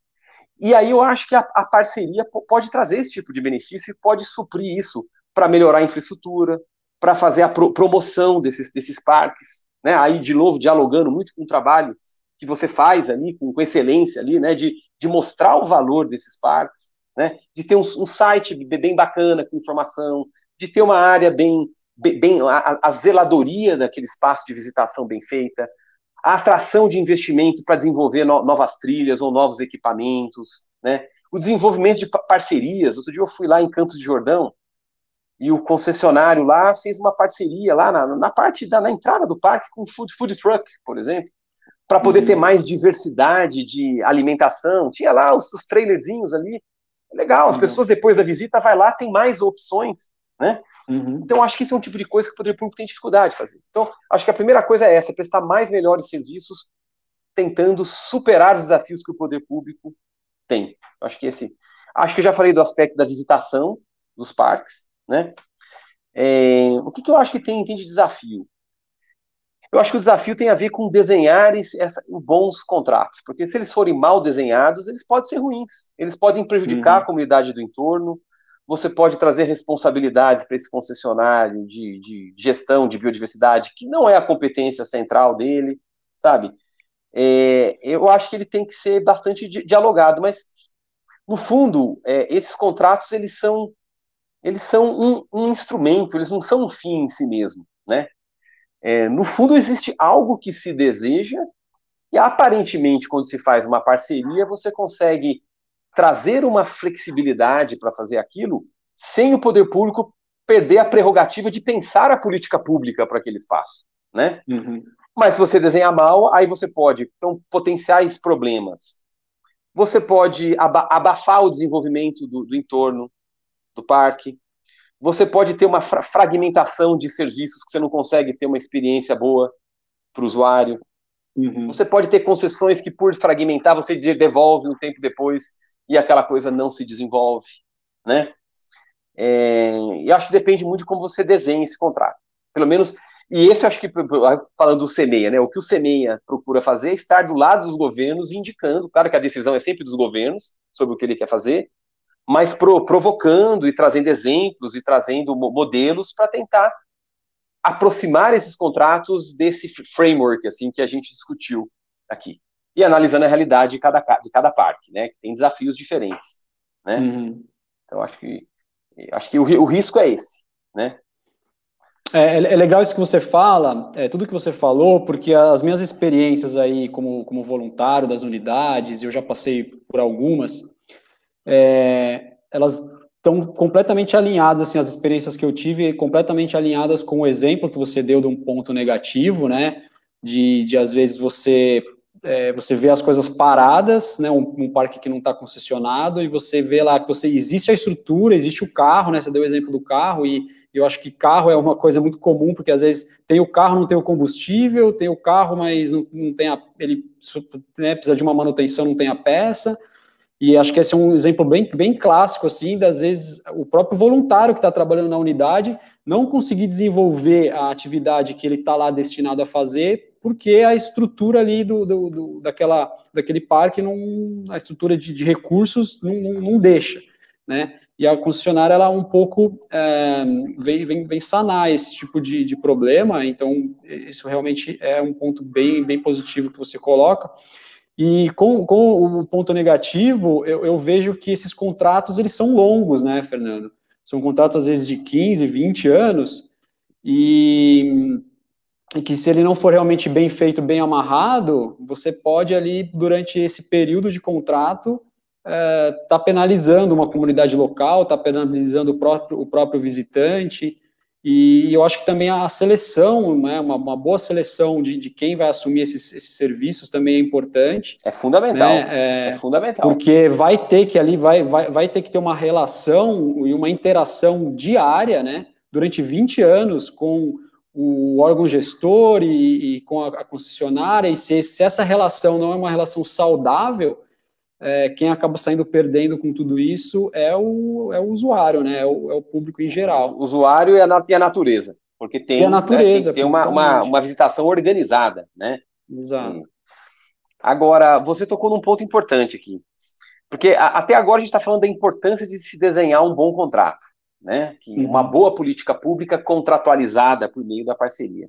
E aí eu acho que a, a parceria pode trazer esse tipo de benefício e pode suprir isso para melhorar a infraestrutura, para fazer a pro promoção desses, desses parques, né? Aí, de novo, dialogando muito com o trabalho que você faz ali, com, com excelência ali, né? De, de mostrar o valor desses parques, né? De ter um, um site bem bacana com informação, de ter uma área bem, bem, bem a, a zeladoria daquele espaço de visitação bem feita, a atração de investimento para desenvolver no, novas trilhas ou novos equipamentos, né? O desenvolvimento de parcerias. Outro dia eu fui lá em Campos de Jordão e o concessionário lá fez uma parceria lá na, na parte da na entrada do parque com food, food truck, por exemplo, para poder Uhum. ter mais diversidade de alimentação. Tinha lá os, os trailerzinhos ali. Legal, as Legal. pessoas depois da visita vai lá, tem mais opções, né? Uhum. Então, acho que isso é um tipo de coisa que o poder público tem dificuldade de fazer. Então, acho que a primeira coisa é essa, é prestar mais melhores serviços, tentando superar os desafios que o poder público tem. Acho que esse, acho que eu já falei do aspecto da visitação dos parques, né? É, o que, que eu acho que tem, tem de desafio? Eu acho que o desafio tem a ver com desenhar essa, bons contratos, porque se eles forem mal desenhados, eles podem ser ruins, eles podem prejudicar a Uhum. comunidade do entorno, você pode trazer responsabilidades para esse concessionário de, de gestão de biodiversidade, que não é a competência central dele, sabe? É, eu acho que ele tem que ser bastante dialogado, mas, no fundo, é, esses contratos, eles são eles são um, um instrumento, eles não são um fim em si mesmo, né? É, no fundo, existe algo que se deseja e, aparentemente, quando se faz uma parceria, você consegue trazer uma flexibilidade para fazer aquilo sem o poder público perder a prerrogativa de pensar a política pública para aquele espaço, né? Uhum. Mas se você desenhar mal, aí você pode, então, potenciais problemas. Você pode aba abafar o desenvolvimento do, do entorno do parque. Você pode ter uma fra fragmentação de serviços que você não consegue ter uma experiência boa para o usuário. Uhum. Você pode ter concessões que, por fragmentar, você devolve um tempo depois e aquela coisa não se desenvolve, né? É, e acho que depende muito de como você desenha esse contrato. Pelo menos, e esse eu acho que, falando do SEMEIA, né, o que o SEMEIA procura fazer é estar do lado dos governos, indicando, claro que a decisão é sempre dos governos sobre o que ele quer fazer, mas pro, provocando e trazendo exemplos e trazendo modelos para tentar aproximar esses contratos desse framework assim que a gente discutiu aqui. E analisando a realidade de cada, de cada parque, né, que tem desafios diferentes, né? Uhum. Então, acho que Acho que o, o risco é esse, né? É, é legal isso que você fala, é, tudo que você falou, porque as minhas experiências aí como, como voluntário das unidades, eu já passei por algumas, é, elas estão completamente alinhadas, assim, as experiências que eu tive, completamente alinhadas com o exemplo que você deu de um ponto negativo, né, de, de às vezes você, é, você vê as coisas paradas, né, um, um parque que não está concessionado, e você vê lá que você, existe a estrutura, existe o carro, né, você deu o exemplo do carro, e eu acho que carro é uma coisa muito comum, porque às vezes tem o carro, não tem o combustível, tem o carro, mas não, não tem a, ele, né, precisa de uma manutenção, não tem a peça. E acho que esse é um exemplo bem, bem clássico, assim, das vezes o próprio voluntário que está trabalhando na unidade não conseguir desenvolver a atividade que ele está lá destinado a fazer, porque a estrutura ali do, do, do daquela, daquele parque, não, a estrutura de, de recursos não, não, não deixa, né? E a concessionária, ela um pouco é, vem, vem, vem sanar esse tipo de, de problema, então isso realmente é um ponto bem, bem positivo que você coloca. E com, com o ponto negativo, eu, eu vejo que esses contratos, eles são longos, né, Fernando? São contratos, às vezes, de quinze, vinte anos, e, e que se ele não for realmente bem feito, bem amarrado, você pode ali, durante esse período de contrato, é, tá penalizando uma comunidade local, tá penalizando o próprio, o próprio visitante. E eu acho que também a seleção, né, uma, uma boa seleção de, de quem vai assumir esses, esses serviços também é importante. É fundamental, né, é, é fundamental. Porque vai ter que ali, vai, vai, vai ter que ter uma relação e uma interação diária, né, durante vinte anos com o órgão gestor e, e com a, a concessionária, e se, se essa relação não é uma relação saudável, é, quem acaba saindo perdendo com tudo isso é o, é o usuário, né? É o, é o público em geral. O usuário e a, e a natureza, porque tem, e a natureza, né, tem, tem uma, uma, uma visitação organizada, né? Exato. E, agora, você tocou num ponto importante aqui, porque a, até agora a gente está falando da importância de se desenhar um bom contrato, né? Que Uhum. uma boa política pública contratualizada por meio da parceria.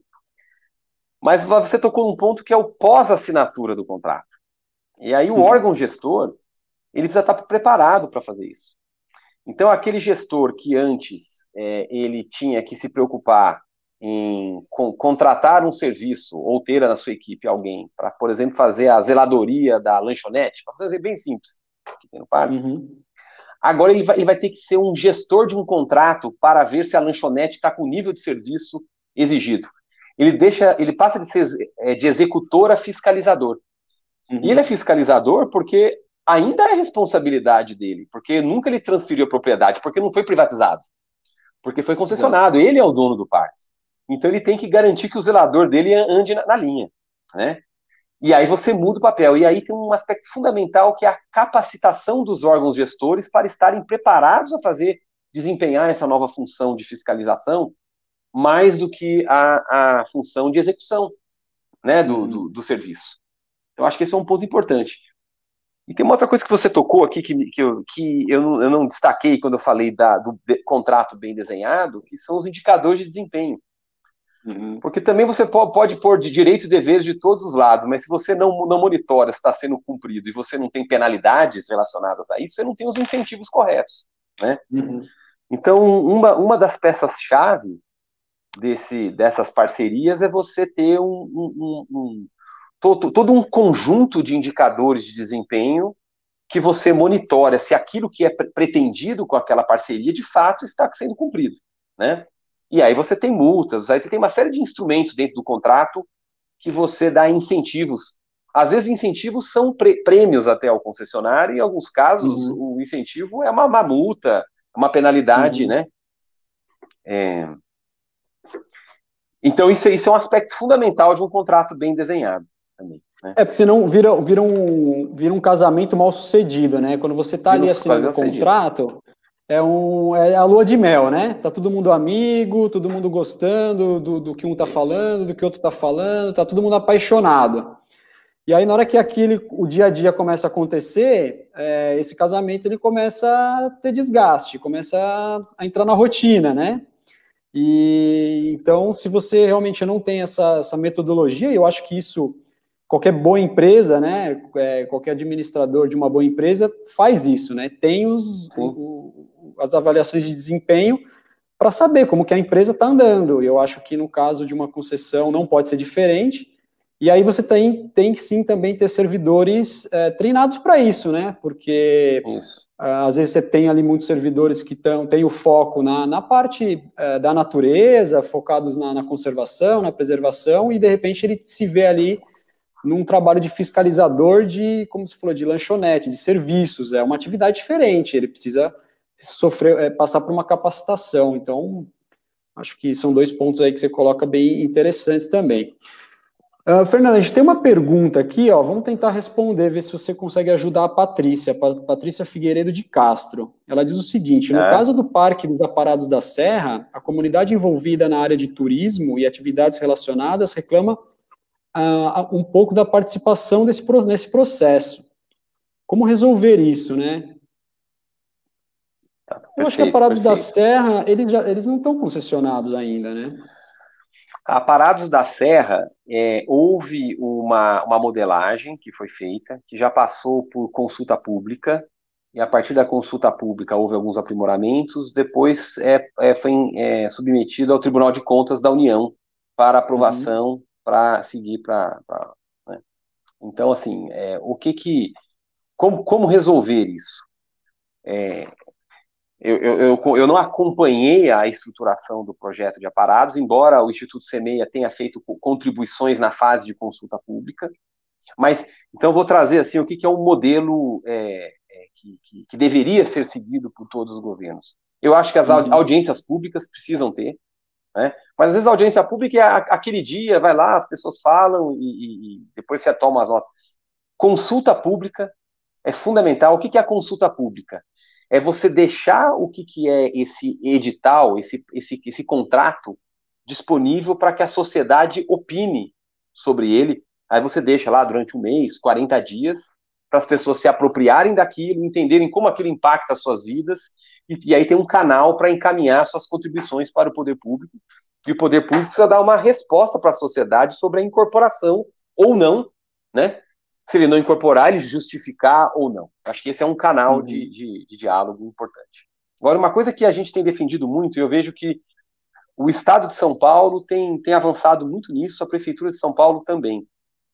Mas você tocou num ponto que é o pós-assinatura do contrato. E aí o órgão gestor, ele precisa estar preparado para fazer isso. Então, aquele gestor que antes é, ele tinha que se preocupar em com, contratar um serviço ou ter na sua equipe alguém para, por exemplo, fazer a zeladoria da lanchonete, para fazer bem simples, que tem no parque. Uhum. Agora ele vai, ele vai ter que ser um gestor de um contrato para ver se a lanchonete está com o nível de serviço exigido. Ele deixa, ele passa de ser de executor a fiscalizador. Uhum. E ele é fiscalizador porque ainda é responsabilidade dele, porque nunca ele transferiu a propriedade, porque não foi privatizado, porque foi concessionado, ele é o dono do parque. Então ele tem que garantir que o zelador dele ande na, na linha, né? E aí você muda o papel. E aí tem um aspecto fundamental que é a capacitação dos órgãos gestores para estarem preparados a fazer, desempenhar essa nova função de fiscalização, mais do que a, a função de execução, né, do, uhum. do, do serviço. Eu acho que esse é um ponto importante. E tem uma outra coisa que você tocou aqui, que, que, eu, que eu, não, eu não destaquei quando eu falei da, do de, contrato bem desenhado, que são os indicadores de desempenho. Uhum. Porque também você pode, pode pôr de direitos e deveres de todos os lados, mas se você não, não monitora se está sendo cumprido e você não tem penalidades relacionadas a isso, você não tem os incentivos corretos, né? Uhum. Então, uma, uma das peças-chave desse, dessas parcerias é você ter um, um, um, um, todo, todo um conjunto de indicadores de desempenho que você monitora se aquilo que é pretendido com aquela parceria de fato está sendo cumprido, né? E aí você tem multas, aí você tem uma série de instrumentos dentro do contrato que você dá incentivos. Às vezes incentivos são prêmios até ao concessionário, e em alguns casos Uhum. o incentivo é uma, uma multa, uma penalidade, Uhum. né? É... Então isso, isso é um aspecto fundamental de um contrato bem desenhado também, né? É, porque senão vira, vira, um, vira um casamento mal sucedido, né? Quando você está ali assinando o contrato, é, um, é a lua de mel, né? Tá todo mundo amigo, todo mundo gostando do, do que um tá falando, do que o outro tá falando, tá todo mundo apaixonado. E aí, na hora que aquele, o dia a dia começa a acontecer, é, esse casamento ele começa a ter desgaste, começa a, a entrar na rotina, né? E então, se você realmente não tem essa, essa metodologia, eu acho que isso, qualquer boa empresa, né, é, qualquer administrador de uma boa empresa faz isso, né? Tem os, o, o, as avaliações de desempenho para saber como que a empresa está andando. Eu acho que no caso de uma concessão não pode ser diferente. E aí você tem, tem que sim também ter servidores é, treinados para isso, né? Porque isso. às vezes você tem ali muitos servidores que tão, têm o foco na, na parte é, da natureza, focados na, na conservação, na preservação, e de repente ele se vê ali num trabalho de fiscalizador de, como você falou, de lanchonete, de serviços. É uma atividade diferente, ele precisa sofrer, é, passar por uma capacitação. Então, acho que são dois pontos aí que você coloca bem interessantes também. Uh, Fernanda, a gente tem uma pergunta aqui, ó, vamos tentar responder, ver se você consegue ajudar a Patrícia, a Patrícia Figueiredo de Castro. Ela diz o seguinte: no é. caso do Parque dos Aparados da Serra, a comunidade envolvida na área de turismo e atividades relacionadas reclama uh, um pouco da participação desse, nesse processo. Como resolver isso, né? Tá, perfeito, Eu acho que Aparados perfeito. da Serra, eles, já, eles não estão concessionados ainda, né? A Parados da Serra, é, houve uma, uma modelagem que foi feita, que já passou por consulta pública, e a partir da consulta pública houve alguns aprimoramentos, depois é, é, foi é, submetido ao Tribunal de Contas da União para aprovação, uhum. para seguir para... Né? Então, assim, é, o que que... Como, como resolver isso? É, Eu, eu, eu, não acompanhei a estruturação do projeto de aparados, embora o Instituto Semeia tenha feito contribuições na fase de consulta pública, mas então vou trazer assim o que, que é um modelo é, é, que, que, que deveria ser seguido por todos os governos. Eu acho que as uhum. audiências públicas precisam ter, né? Mas às vezes a audiência pública é aquele dia, vai lá, as pessoas falam e, e depois você toma as notas. Consulta pública é fundamental. O que, que é a consulta pública? É você deixar o que, que é esse edital, esse, esse, esse contrato disponível para que a sociedade opine sobre ele. Aí você deixa lá durante um mês, quarenta dias, para as pessoas se apropriarem daquilo, entenderem como aquilo impacta as suas vidas, e, e aí tem um canal para encaminhar suas contribuições para o poder público, e o poder público precisa dar uma resposta para a sociedade sobre a incorporação ou não, né? Se ele não incorporar, ele justificar ou não. Acho que esse é um canal uhum. de, de, de diálogo importante. Agora, uma coisa que a gente tem defendido muito, e eu vejo que o Estado de São Paulo tem, tem avançado muito nisso, a Prefeitura de São Paulo também,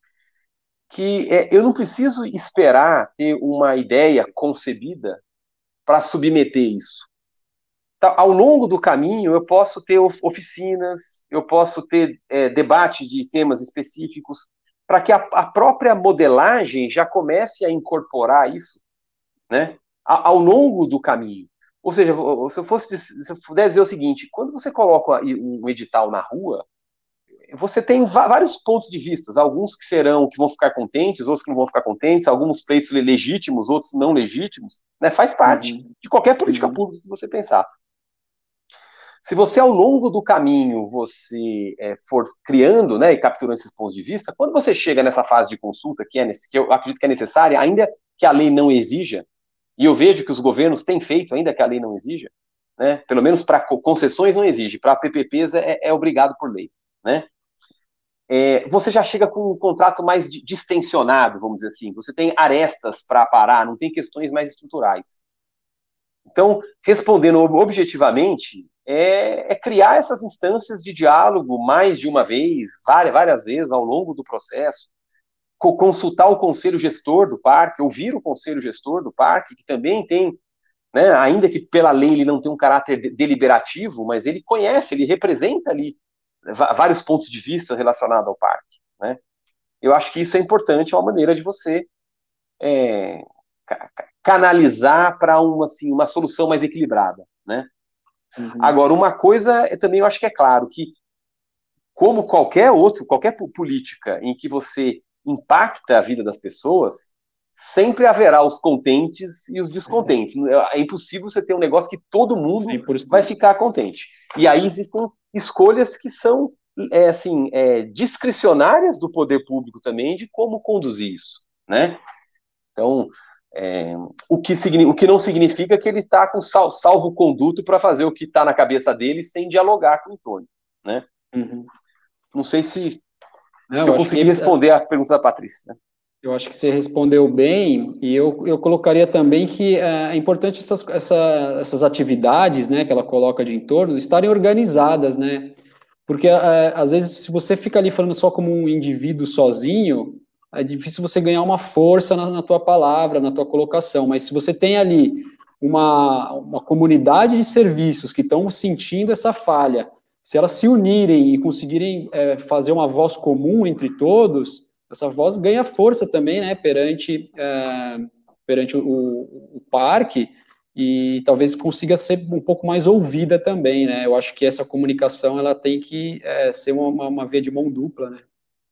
que é, eu não preciso esperar ter uma ideia concebida para submeter isso. Tá, ao longo do caminho, eu posso ter oficinas, eu posso ter é, debate de temas específicos, para que a, a própria modelagem já comece a incorporar isso, né, ao longo do caminho. Ou seja, se eu, fosse, se eu puder dizer o seguinte, quando você coloca um edital na rua, você tem vários pontos de vista, alguns que serão, que vão ficar contentes, outros que não vão ficar contentes, alguns pleitos legítimos, outros não legítimos, né, faz parte uhum. de qualquer política uhum. pública que você pensar. Se você, ao longo do caminho, você é, for criando, né, e capturando esses pontos de vista, quando você chega nessa fase de consulta, que, é nesse, que eu acredito que é necessária, ainda que a lei não exija, e eu vejo que os governos têm feito, ainda que a lei não exija, né, pelo menos para concessões não exige, para P P Ps é, é obrigado por lei, né, é, você já chega com um contrato mais distensionado, vamos dizer assim, você tem arestas para aparar, não tem questões mais estruturais. Então, respondendo objetivamente, é, é criar essas instâncias de diálogo mais de uma vez, várias, várias vezes ao longo do processo, co consultar o conselho gestor do parque, ouvir o conselho gestor do parque, que também tem, né, ainda que pela lei ele não tem um caráter deliberativo, mas ele conhece, ele representa ali vários pontos de vista relacionados ao parque, né? Eu acho que isso é importante, é uma maneira de você é, canalizar para uma, assim, uma solução mais equilibrada, né? Uhum. Agora, uma coisa é, também eu acho que é claro, que como qualquer outro, qualquer política em que você impacta a vida das pessoas, sempre haverá os contentes e os descontentes. É impossível você ter um negócio que todo mundo cem por cento vai ficar contente. E aí existem escolhas que são é, assim, é, discricionárias do poder público também de como conduzir isso, né? Então, é, o, que o que não significa que ele está com sal, salvo-conduto para fazer o que está na cabeça dele sem dialogar com o entorno, né? Uhum. Não sei se, não, se eu, eu consegui que... responder a pergunta da Patrícia, né? Eu acho que você respondeu bem, e eu, eu colocaria também que é importante essas, essa, essas atividades, né, que ela coloca de entorno, estarem organizadas, né? Porque, é, às vezes, se você fica ali falando só como um indivíduo sozinho, é difícil você ganhar uma força na, na tua palavra, na tua colocação, mas se você tem ali uma, uma comunidade de serviços que estão sentindo essa falha, se elas se unirem e conseguirem é, fazer uma voz comum entre todos, essa voz ganha força também, né, perante, é, perante o, o parque, e talvez consiga ser um pouco mais ouvida também, né? Eu acho que essa comunicação ela tem que é, ser uma, uma via de mão dupla, né?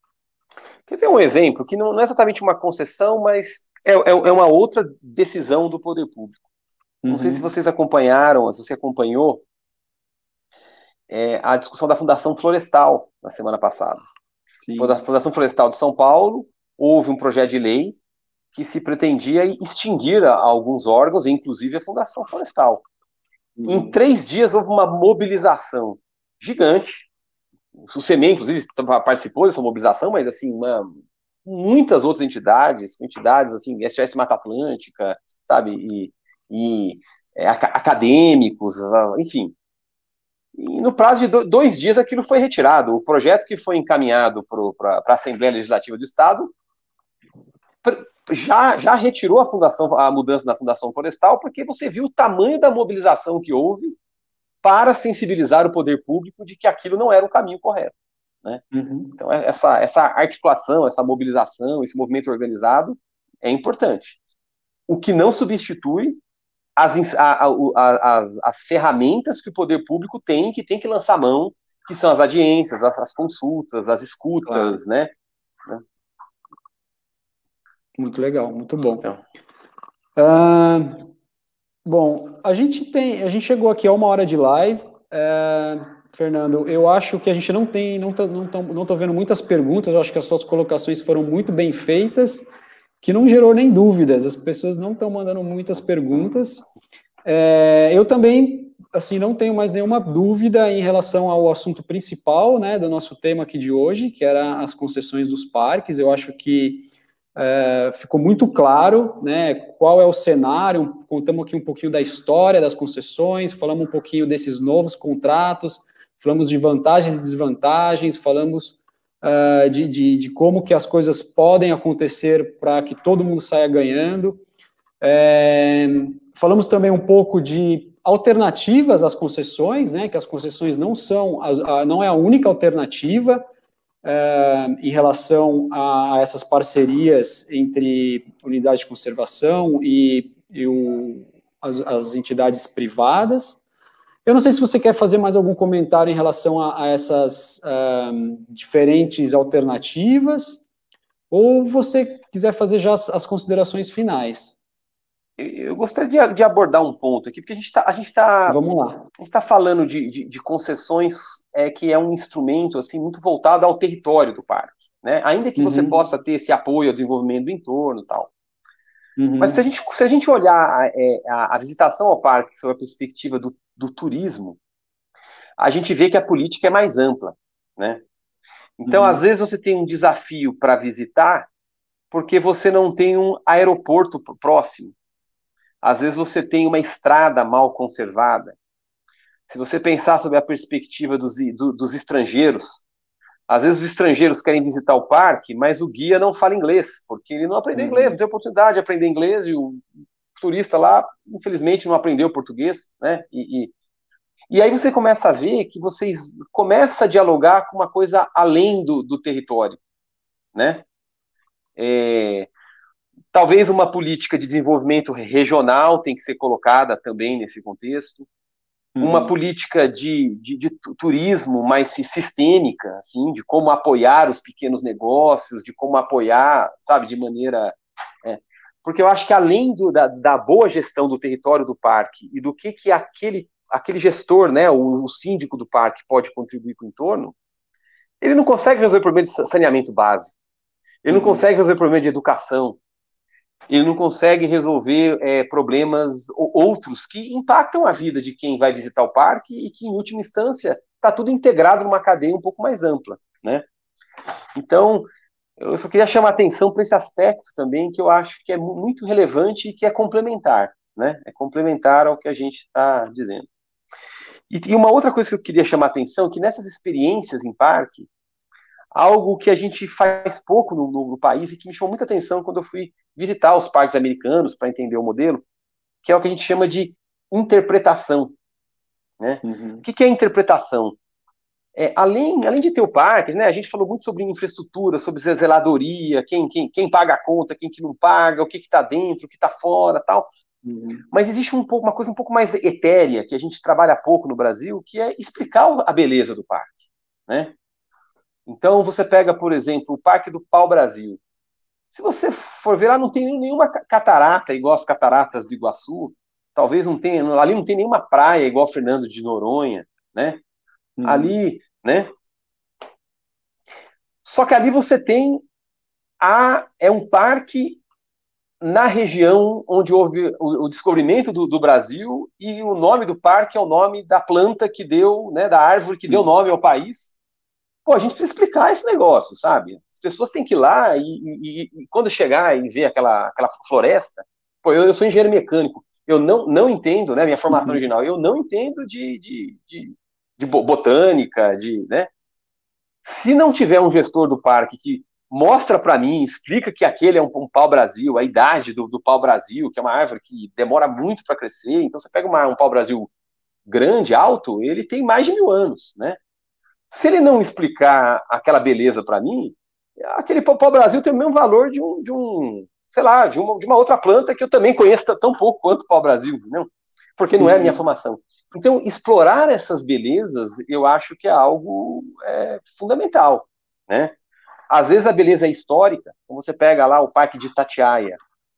Quer ver um exemplo que não, não é exatamente uma concessão, mas é, é, é uma outra decisão do poder público. Não uhum. sei se vocês acompanharam, se você acompanhou é, a discussão da Fundação Florestal na semana passada. Sim. Da Fundação Florestal de São Paulo, houve um projeto de lei que se pretendia extinguir alguns órgãos, inclusive a Fundação Florestal. Uhum. Em três dias houve uma mobilização gigante. O SEMEI, inclusive, participou dessa mobilização, mas assim, uma, muitas outras entidades, entidades assim, S O S Mata Atlântica, sabe, e, e é, acadêmicos, enfim. E no prazo de dois dias aquilo foi retirado. O projeto que foi encaminhado para a Assembleia Legislativa do Estado já, já retirou a, fundação, a mudança na Fundação Florestal, porque você viu o tamanho da mobilização que houve para sensibilizar o poder público de que aquilo não era o caminho correto, né? Uhum. Então, essa, essa articulação, essa mobilização, esse movimento organizado é importante. O que não substitui as, a, a, as, as ferramentas que o poder público tem, que tem que lançar mão, que são as audiências, as, as consultas, as escutas, claro. né? Muito legal, muito bom. Então. Uh, bom, a gente tem, a gente chegou aqui a uma hora de live. Uh, Fernando, eu acho que a gente não tem, não tô, não tô, não tô vendo muitas perguntas. Eu acho que as suas colocações foram muito bem feitas, que não gerou nem dúvidas. As pessoas não estão mandando muitas perguntas. É, eu também, assim, não tenho mais nenhuma dúvida em relação ao assunto principal, né, do nosso tema aqui de hoje, que era as concessões dos parques. Eu acho que é, ficou muito claro, né, qual é o cenário. Contamos aqui um pouquinho da história das concessões, falamos um pouquinho desses novos contratos, falamos de vantagens e desvantagens, falamos uh, de, de, de como que as coisas podem acontecer para que todo mundo saia ganhando. É, falamos também um pouco de alternativas às concessões, né, que as concessões não são, a, a, não é a única alternativa é, em relação a, a essas parcerias entre unidades de conservação e, e o, as, as entidades privadas. Eu não sei se você quer fazer mais algum comentário em relação a, a essas um, diferentes alternativas, ou você quiser fazer já as, as considerações finais. Eu gostaria de, de abordar um ponto aqui, porque a gente está a gente tá, Vamos lá. A gente tá falando de, de, de concessões é, que é um instrumento assim, muito voltado ao território do parque, né? Ainda que uhum. você possa ter esse apoio ao desenvolvimento do entorno e tal. Uhum. Mas se a gente, se a gente olhar é, a, a visitação ao parque sob a perspectiva do, do turismo, a gente vê que a política é mais ampla, né? Então, uhum. às vezes você tem um desafio para visitar porque você não tem um aeroporto próximo. às vezes você tem uma estrada mal conservada. Se você pensar sobre a perspectiva dos, do, dos estrangeiros, às vezes os estrangeiros querem visitar o parque, mas o guia não fala inglês, porque ele não aprendeu Uhum. inglês, não tem oportunidade de aprender inglês, e o turista lá, infelizmente, não aprendeu português, né? E, e, e aí você começa a ver que vocês começam a dialogar com uma coisa além do, do território, né? É, talvez uma política de desenvolvimento regional tem que ser colocada também nesse contexto. Uma Uhum. política de, de, de turismo mais sistêmica, assim, de como apoiar os pequenos negócios, de como apoiar, sabe, de maneira... É, porque eu acho que além do, da, da boa gestão do território do parque e do que, que aquele, aquele gestor, né, o, o síndico do parque pode contribuir com o entorno, ele não consegue resolver o problema de saneamento básico, ele não Uhum. consegue resolver o problema de educação, ele não consegue resolver é, problemas outros que impactam a vida de quem vai visitar o parque e que, em última instância, está tudo integrado numa cadeia um pouco mais ampla, né? Então, eu só queria chamar a atenção para esse aspecto também, que eu acho que é muito relevante e que é complementar, né? É complementar ao que a gente está dizendo. E, e uma outra coisa que eu queria chamar a atenção é que nessas experiências em parque, algo que a gente faz pouco no, no, no país e que me chamou muita atenção quando eu fui visitar os parques americanos para entender o modelo, que é o que a gente chama de interpretação, né? Uhum. O que, que é interpretação? É, além, além de ter o parque, né, a gente falou muito sobre infraestrutura, sobre zeladoria, quem, quem, quem paga a conta, quem que não paga, o que está dentro, o que está fora, tal. Uhum. Mas existe um pouco, uma coisa um pouco mais etérea, que a gente trabalha pouco no Brasil, que é explicar a beleza do parque, né? Então, você pega, por exemplo, o Parque do Pau-Brasil. Se você for ver lá, não tem nenhuma catarata igual as cataratas do Iguaçu. Talvez não tenha, ali não tem nenhuma praia igual Fernando de Noronha, né? Uhum. Ali, né? Só que ali você tem a é um parque na região onde houve o, o descobrimento do, do Brasil, e o nome do parque é o nome da planta que deu, né, da árvore que deu nome ao país. Pô, a gente precisa explicar esse negócio, sabe? As pessoas têm que ir lá e, e, e quando chegar e ver aquela, aquela floresta, pô, eu, eu sou engenheiro mecânico, eu não, não entendo, né, minha formação Uhum. original, eu não entendo de, de, de, de botânica, de, né? Se não tiver um gestor do parque que mostra para mim, explica que aquele é um, um pau-brasil, a idade do, do pau-brasil, que é uma árvore que demora muito para crescer, então você pega uma, um pau-brasil grande, alto, ele tem mais de mil anos, né? Se ele não explicar aquela beleza para mim, aquele pau-brasil tem o mesmo valor de um, de um sei lá, de uma, de uma outra planta que eu também conheço tão pouco quanto o pau-brasil, não? Porque não é a minha formação. Então, explorar essas belezas, eu acho que é algo é, fundamental, né? Às vezes a beleza é histórica, então você pega lá o Parque de Itatiaia.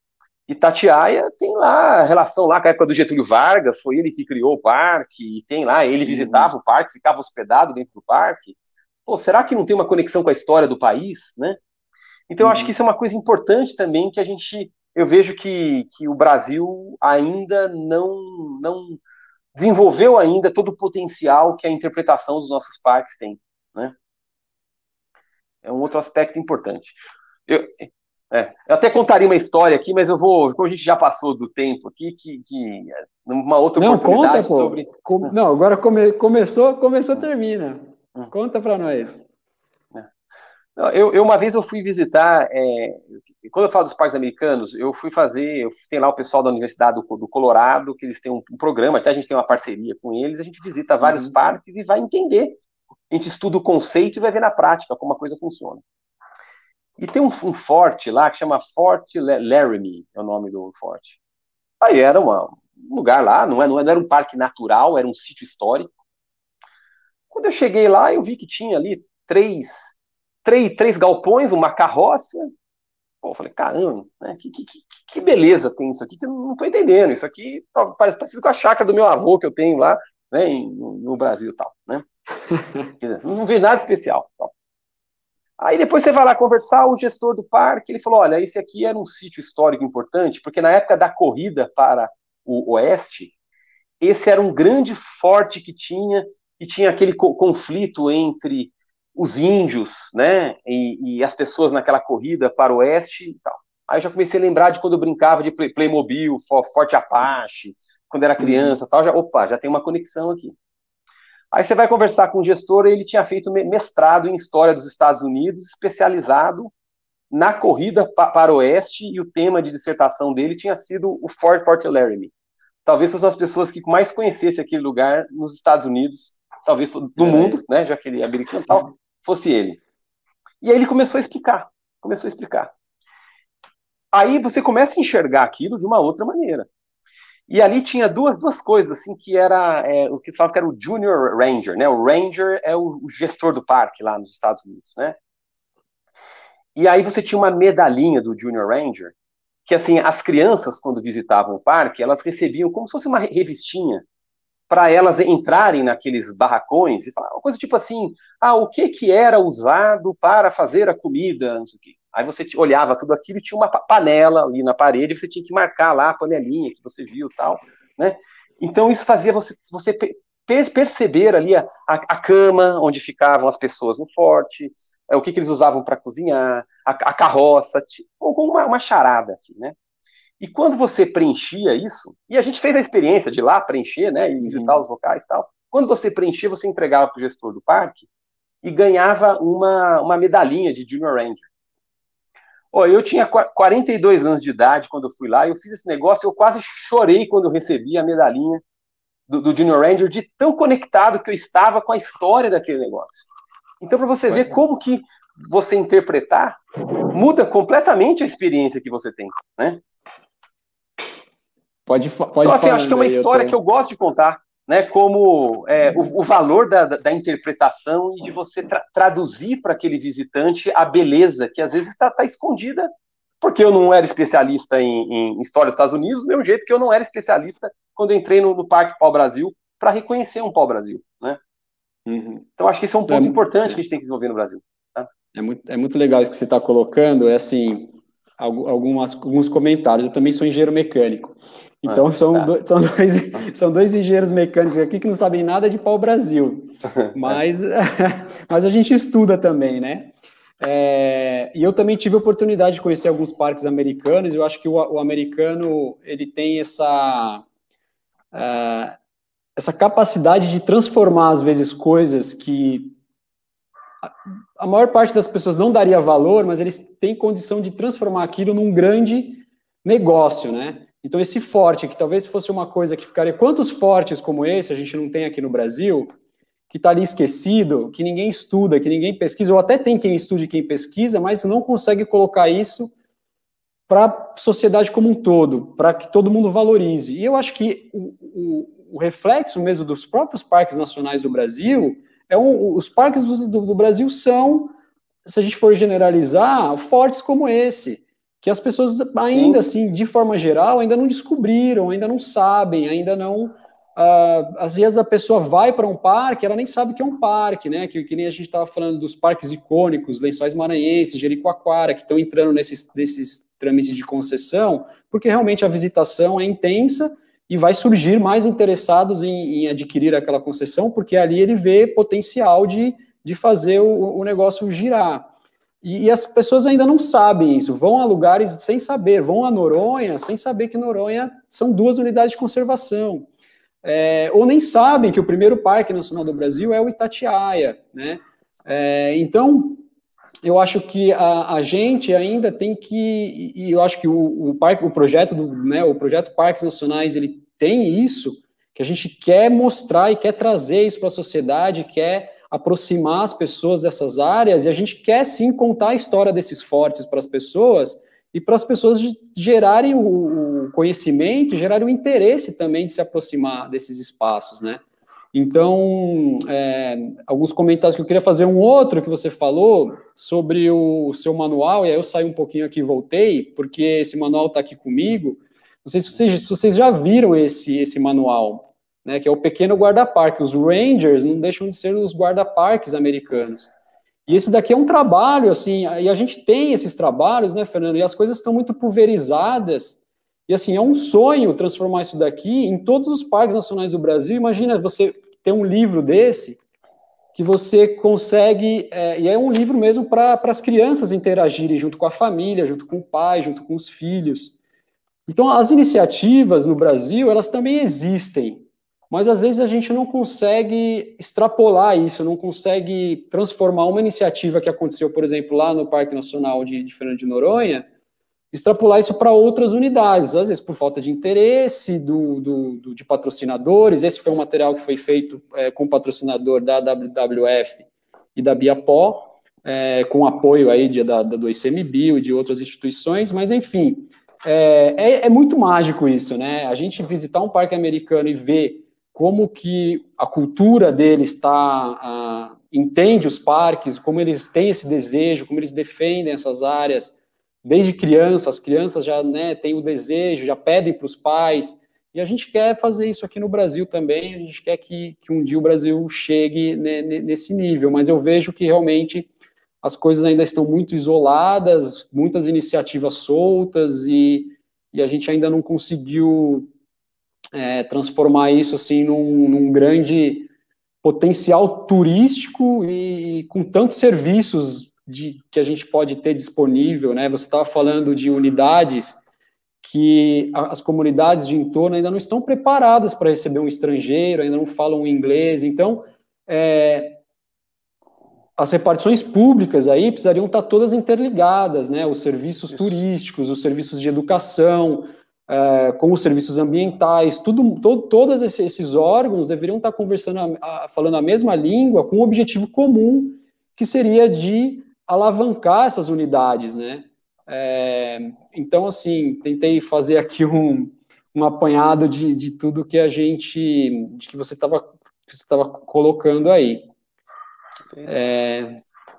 Itatiaia tem lá a relação lá com a época do Getúlio Vargas, foi ele que criou o parque, e tem lá, ele visitava o parque, ficava hospedado dentro do parque. Pô, será que não tem uma conexão com a história do país, né? Então, eu acho que Uhum. isso é uma coisa importante também, que a gente, eu vejo que, que o Brasil ainda não, não desenvolveu ainda todo o potencial que a interpretação dos nossos parques tem, né? É um outro aspecto importante. Eu, é, eu até contaria uma história aqui, mas eu vou, como a gente já passou do tempo aqui, que, que numa outra Não, conta, oportunidade pô. sobre... Com... Não, agora come... começou, começou, Hum, termina. hum, Conta para nós. é. Não, Eu, eu uma vez eu fui visitar, é, quando eu falo dos parques americanos, eu fui fazer, eu, tem lá o pessoal da Universidade do, do Colorado, que eles têm um, um programa, até a gente tem uma parceria com eles, a gente visita vários Uhum. parques e vai entender. A gente estuda o conceito e vai ver na prática como a coisa funciona. E tem um, um forte lá que chama Fort Laramie, é o nome do forte. Aí era uma, um lugar lá, não, é, não era um parque natural, era um sítio histórico. Quando eu cheguei lá, eu vi que tinha ali três, três, três galpões, uma carroça. Pô, eu falei, caramba, né? que, que, que beleza tem isso aqui, que eu não estou entendendo. Isso aqui tá, parece com a chácara do meu avô que eu tenho lá, né, no, no Brasil e tal, né? Não vi nada especial. Tal. Aí depois você vai lá conversar, o gestor do parque, ele falou, olha, esse aqui era um sítio histórico importante, porque na época da corrida para o oeste, esse era um grande forte que tinha, e tinha aquele co conflito entre os índios, né, e, e as pessoas naquela corrida para o oeste e tal. Aí eu já comecei a lembrar de quando eu brincava de Play, Playmobil, Forte Apache, quando era criança, tal, já, opa, já tem uma conexão aqui. Aí você vai conversar com o gestor, ele tinha feito mestrado em História dos Estados Unidos, especializado na corrida pa para o oeste, e o tema de dissertação dele tinha sido o Fort Fort Laramie. Talvez fossem as pessoas que mais conhecessem aquele lugar nos Estados Unidos, talvez do é. mundo, né, já que ele é americano, tal, fosse ele. E aí ele começou a explicar, começou a explicar. Aí você começa a enxergar aquilo de uma outra maneira. E ali tinha duas, duas coisas, assim, que era é, o que falava que era o Junior Ranger, né? O Ranger é o, o gestor do parque lá nos Estados Unidos, né? E aí você tinha uma medalhinha do Junior Ranger, que, assim, as crianças, quando visitavam o parque, elas recebiam como se fosse uma revistinha para elas entrarem naqueles barracões e falar uma coisa tipo assim, ah, o que que era usado para fazer a comida, não sei o quê. Aí você olhava tudo aquilo e tinha uma panela ali na parede, você tinha que marcar lá a panelinha que você viu e tal, né? Então isso fazia você, você per perceber ali a, a, a cama onde ficavam as pessoas no forte, é, o que, que eles usavam para cozinhar, a, a carroça, tipo, uma, uma charada, assim, né? E quando você preenchia isso, e a gente fez a experiência de ir lá preencher, né, e visitar uhum. os locais e tal, quando você preenchia, você entregava para o gestor do parque e ganhava uma, uma medalhinha de Junior Ranger. Oh, eu tinha quarenta e dois anos de idade quando eu fui lá, eu fiz esse negócio, eu quase chorei quando eu recebi a medalhinha do, do Junior Ranger, de tão conectado que eu estava com a história daquele negócio. Então, para você ver como que você interpretar, muda completamente a experiência que você tem, né? Pode, pode então, assim, acho que é uma história eu tô... que eu gosto de contar, né? Como é, o, o valor da, da interpretação e de você tra traduzir para aquele visitante a beleza que às vezes está tá escondida, porque eu não era especialista em, em história dos Estados Unidos, do mesmo jeito que eu não era especialista quando entrei no, no Parque Pau Brasil para reconhecer um Pau Brasil, né? Uhum. Então, acho que esse é um ponto é, importante é. que a gente tem que desenvolver no Brasil. Tá? É, muito, é muito legal isso que você está colocando, é assim, algumas, alguns comentários. Eu também sou engenheiro mecânico. Então, ah, são, tá. do, são, dois, são dois engenheiros mecânicos aqui que não sabem nada de pau-brasil, mas, mas a gente estuda também, né? É, e eu também tive a oportunidade de conhecer alguns parques americanos, e eu acho que o, o americano, ele tem essa, uh, essa capacidade de transformar, às vezes, coisas que a, a maior parte das pessoas não daria valor, mas eles têm condição de transformar aquilo num grande negócio, né? Então, esse forte, que talvez fosse uma coisa que ficaria... Quantos fortes como esse a gente não tem aqui no Brasil, que está ali esquecido, que ninguém estuda, que ninguém pesquisa, ou até tem quem estude e quem pesquisa, mas não consegue colocar isso para a sociedade como um todo, para que todo mundo valorize. E eu acho que o, o, o reflexo mesmo dos próprios parques nacionais do Brasil, é um, os parques do, do, do Brasil são, se a gente for generalizar, fortes como esse, que as pessoas ainda, Sim. assim, de forma geral, ainda não descobriram, ainda não sabem, ainda não... Uh, às vezes a pessoa vai para um parque, ela nem sabe que é um parque, né? Que, que nem a gente estava falando dos parques icônicos, Lençóis Maranhenses, Jericoacoara, que estão entrando nesses, nesses trâmites de concessão, porque realmente a visitação é intensa e vai surgir mais interessados em, em adquirir aquela concessão, porque ali ele vê potencial de, de fazer o, o negócio girar. E, e as pessoas ainda não sabem isso, vão a lugares sem saber, vão a Noronha sem saber que Noronha são duas unidades de conservação. É, ou nem sabem que o primeiro Parque Nacional do Brasil é o Itatiaia, né? É, então, eu acho que a, a gente ainda tem que, e eu acho que o, o, parque, o projeto do, né, o projeto Parques Nacionais, ele tem isso, que a gente quer mostrar e quer trazer isso para a sociedade, quer aproximar as pessoas dessas áreas, e a gente quer sim contar a história desses fortes para as pessoas, e para as pessoas gerarem o, o conhecimento, gerarem o interesse também de se aproximar desses espaços, né? Então, é, alguns comentários que eu queria fazer, um outro que você falou sobre o, o seu manual, e aí eu saí um pouquinho aqui e voltei, porque esse manual está aqui comigo. Não sei se vocês, se vocês já viram esse, esse manual, né, que é o Pequeno Guarda-Parque. Os Rangers não deixam de ser os guarda-parques americanos. E esse daqui é um trabalho, assim, e a gente tem esses trabalhos, né, Fernando, e as coisas estão muito pulverizadas, e assim, é um sonho transformar isso daqui em todos os parques nacionais do Brasil. Imagina você ter um livro desse, que você consegue, é, e é um livro mesmo para as crianças interagirem junto com a família, junto com o pai, junto com os filhos. Então, as iniciativas no Brasil, elas também existem, mas às vezes a gente não consegue extrapolar isso, não consegue transformar uma iniciativa que aconteceu, por exemplo, lá no Parque Nacional de, de Fernando de Noronha, extrapolar isso para outras unidades, às vezes por falta de interesse do, do, do, de patrocinadores. Esse foi um material que foi feito é, com patrocinador da W W F e da Biapó, é, com apoio aí de, da, do I C M B I e de outras instituições, mas enfim, é, é, é muito mágico isso, né? A gente visitar um parque americano e ver como que a cultura deles está, a, entende os parques, como eles têm esse desejo, como eles defendem essas áreas, desde criança, as crianças já, né, têm o desejo, já pedem para os pais, e a gente quer fazer isso aqui no Brasil também, a gente quer que, que um dia o Brasil chegue né, nesse nível, mas eu vejo que realmente as coisas ainda estão muito isoladas, muitas iniciativas soltas, e, e a gente ainda não conseguiu é, transformar isso assim num, num grande potencial turístico e, e com tantos serviços de, que a gente pode ter disponível, né? Você estava falando de unidades que as comunidades de entorno ainda não estão preparadas para receber um estrangeiro, ainda não falam inglês, então é, as repartições públicas aí precisariam estar todas interligadas, né? Os serviços Isso. turísticos, os serviços de educação, é, com os serviços ambientais, tudo, to, todos esses órgãos deveriam estar conversando, a, a, falando a mesma língua, com um objetivo comum, que seria de alavancar essas unidades, né? É, então, assim, tentei fazer aqui um, um apanhado de, de tudo que a gente, de que você estava você estava colocando aí. É,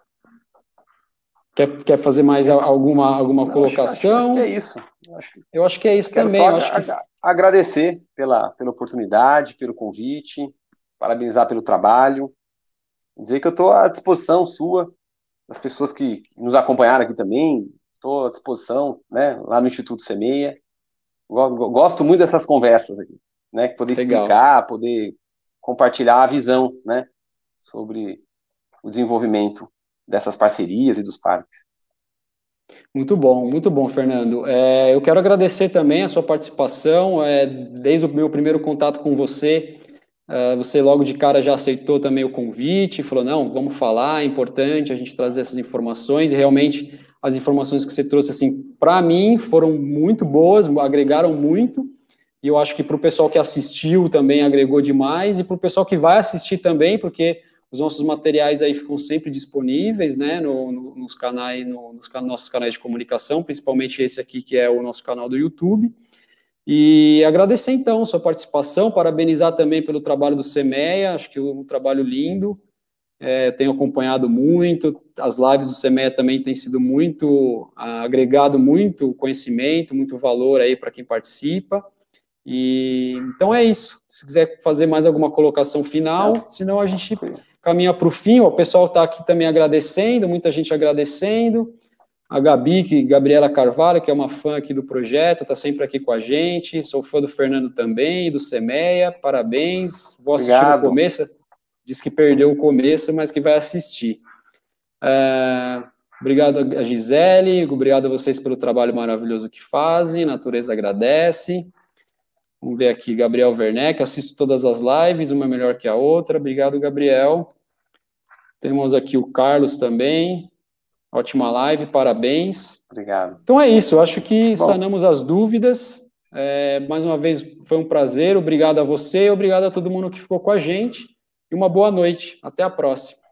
quer, quer fazer mais alguma, alguma Não, colocação? Acho, acho, acho que é isso. Eu acho que, eu acho que é isso quero também. Só eu acho que... agradecer pela, pela oportunidade, pelo convite, parabenizar pelo trabalho, dizer que eu estou à disposição sua, das pessoas que nos acompanharam aqui também, estou à disposição, né, lá no Instituto Semeia. Gosto muito dessas conversas aqui, né, poder Legal. explicar, poder compartilhar a visão, né, sobre o desenvolvimento dessas parcerias e dos parques. Muito bom, muito bom, Fernando. É, eu quero agradecer também a sua participação, é, desde o meu primeiro contato com você, é, você logo de cara já aceitou também o convite, falou, não, vamos falar, é importante a gente trazer essas informações, e realmente as informações que você trouxe, assim, para mim, foram muito boas, agregaram muito, e eu acho que para o pessoal que assistiu também agregou demais, e para o pessoal que vai assistir também, porque os nossos materiais aí ficam sempre disponíveis, né, no, no, nos canais, no, nos can nossos canais de comunicação, principalmente esse aqui, que é o nosso canal do YouTube. E agradecer, então, sua participação, parabenizar também pelo trabalho do Semeia, acho que é um trabalho lindo, é, tenho acompanhado muito, as lives do Semeia também têm sido muito, agregado muito conhecimento, muito valor aí para quem participa. E, então é isso, se quiser fazer mais alguma colocação final, senão a gente caminha para o fim. O pessoal está aqui também agradecendo, muita gente agradecendo, a Gabi, que, Gabriela Carvalho, que é uma fã aqui do projeto, está sempre aqui com a gente, sou fã do Fernando também, do Semeia, parabéns, vou assistir Obrigado. o começo, diz que perdeu o começo, mas que vai assistir. É, obrigado a Gisele, obrigado a vocês pelo trabalho maravilhoso que fazem, a natureza agradece. Vamos ver aqui, Gabriel Werneck, assisto todas as lives, uma melhor que a outra. Obrigado, Gabriel. Temos aqui o Carlos também. Ótima live, parabéns. Obrigado. Então é isso, eu acho que Bom. sanamos as dúvidas. É, mais uma vez, foi um prazer. Obrigado a você, obrigado a todo mundo que ficou com a gente. E uma boa noite. Até a próxima.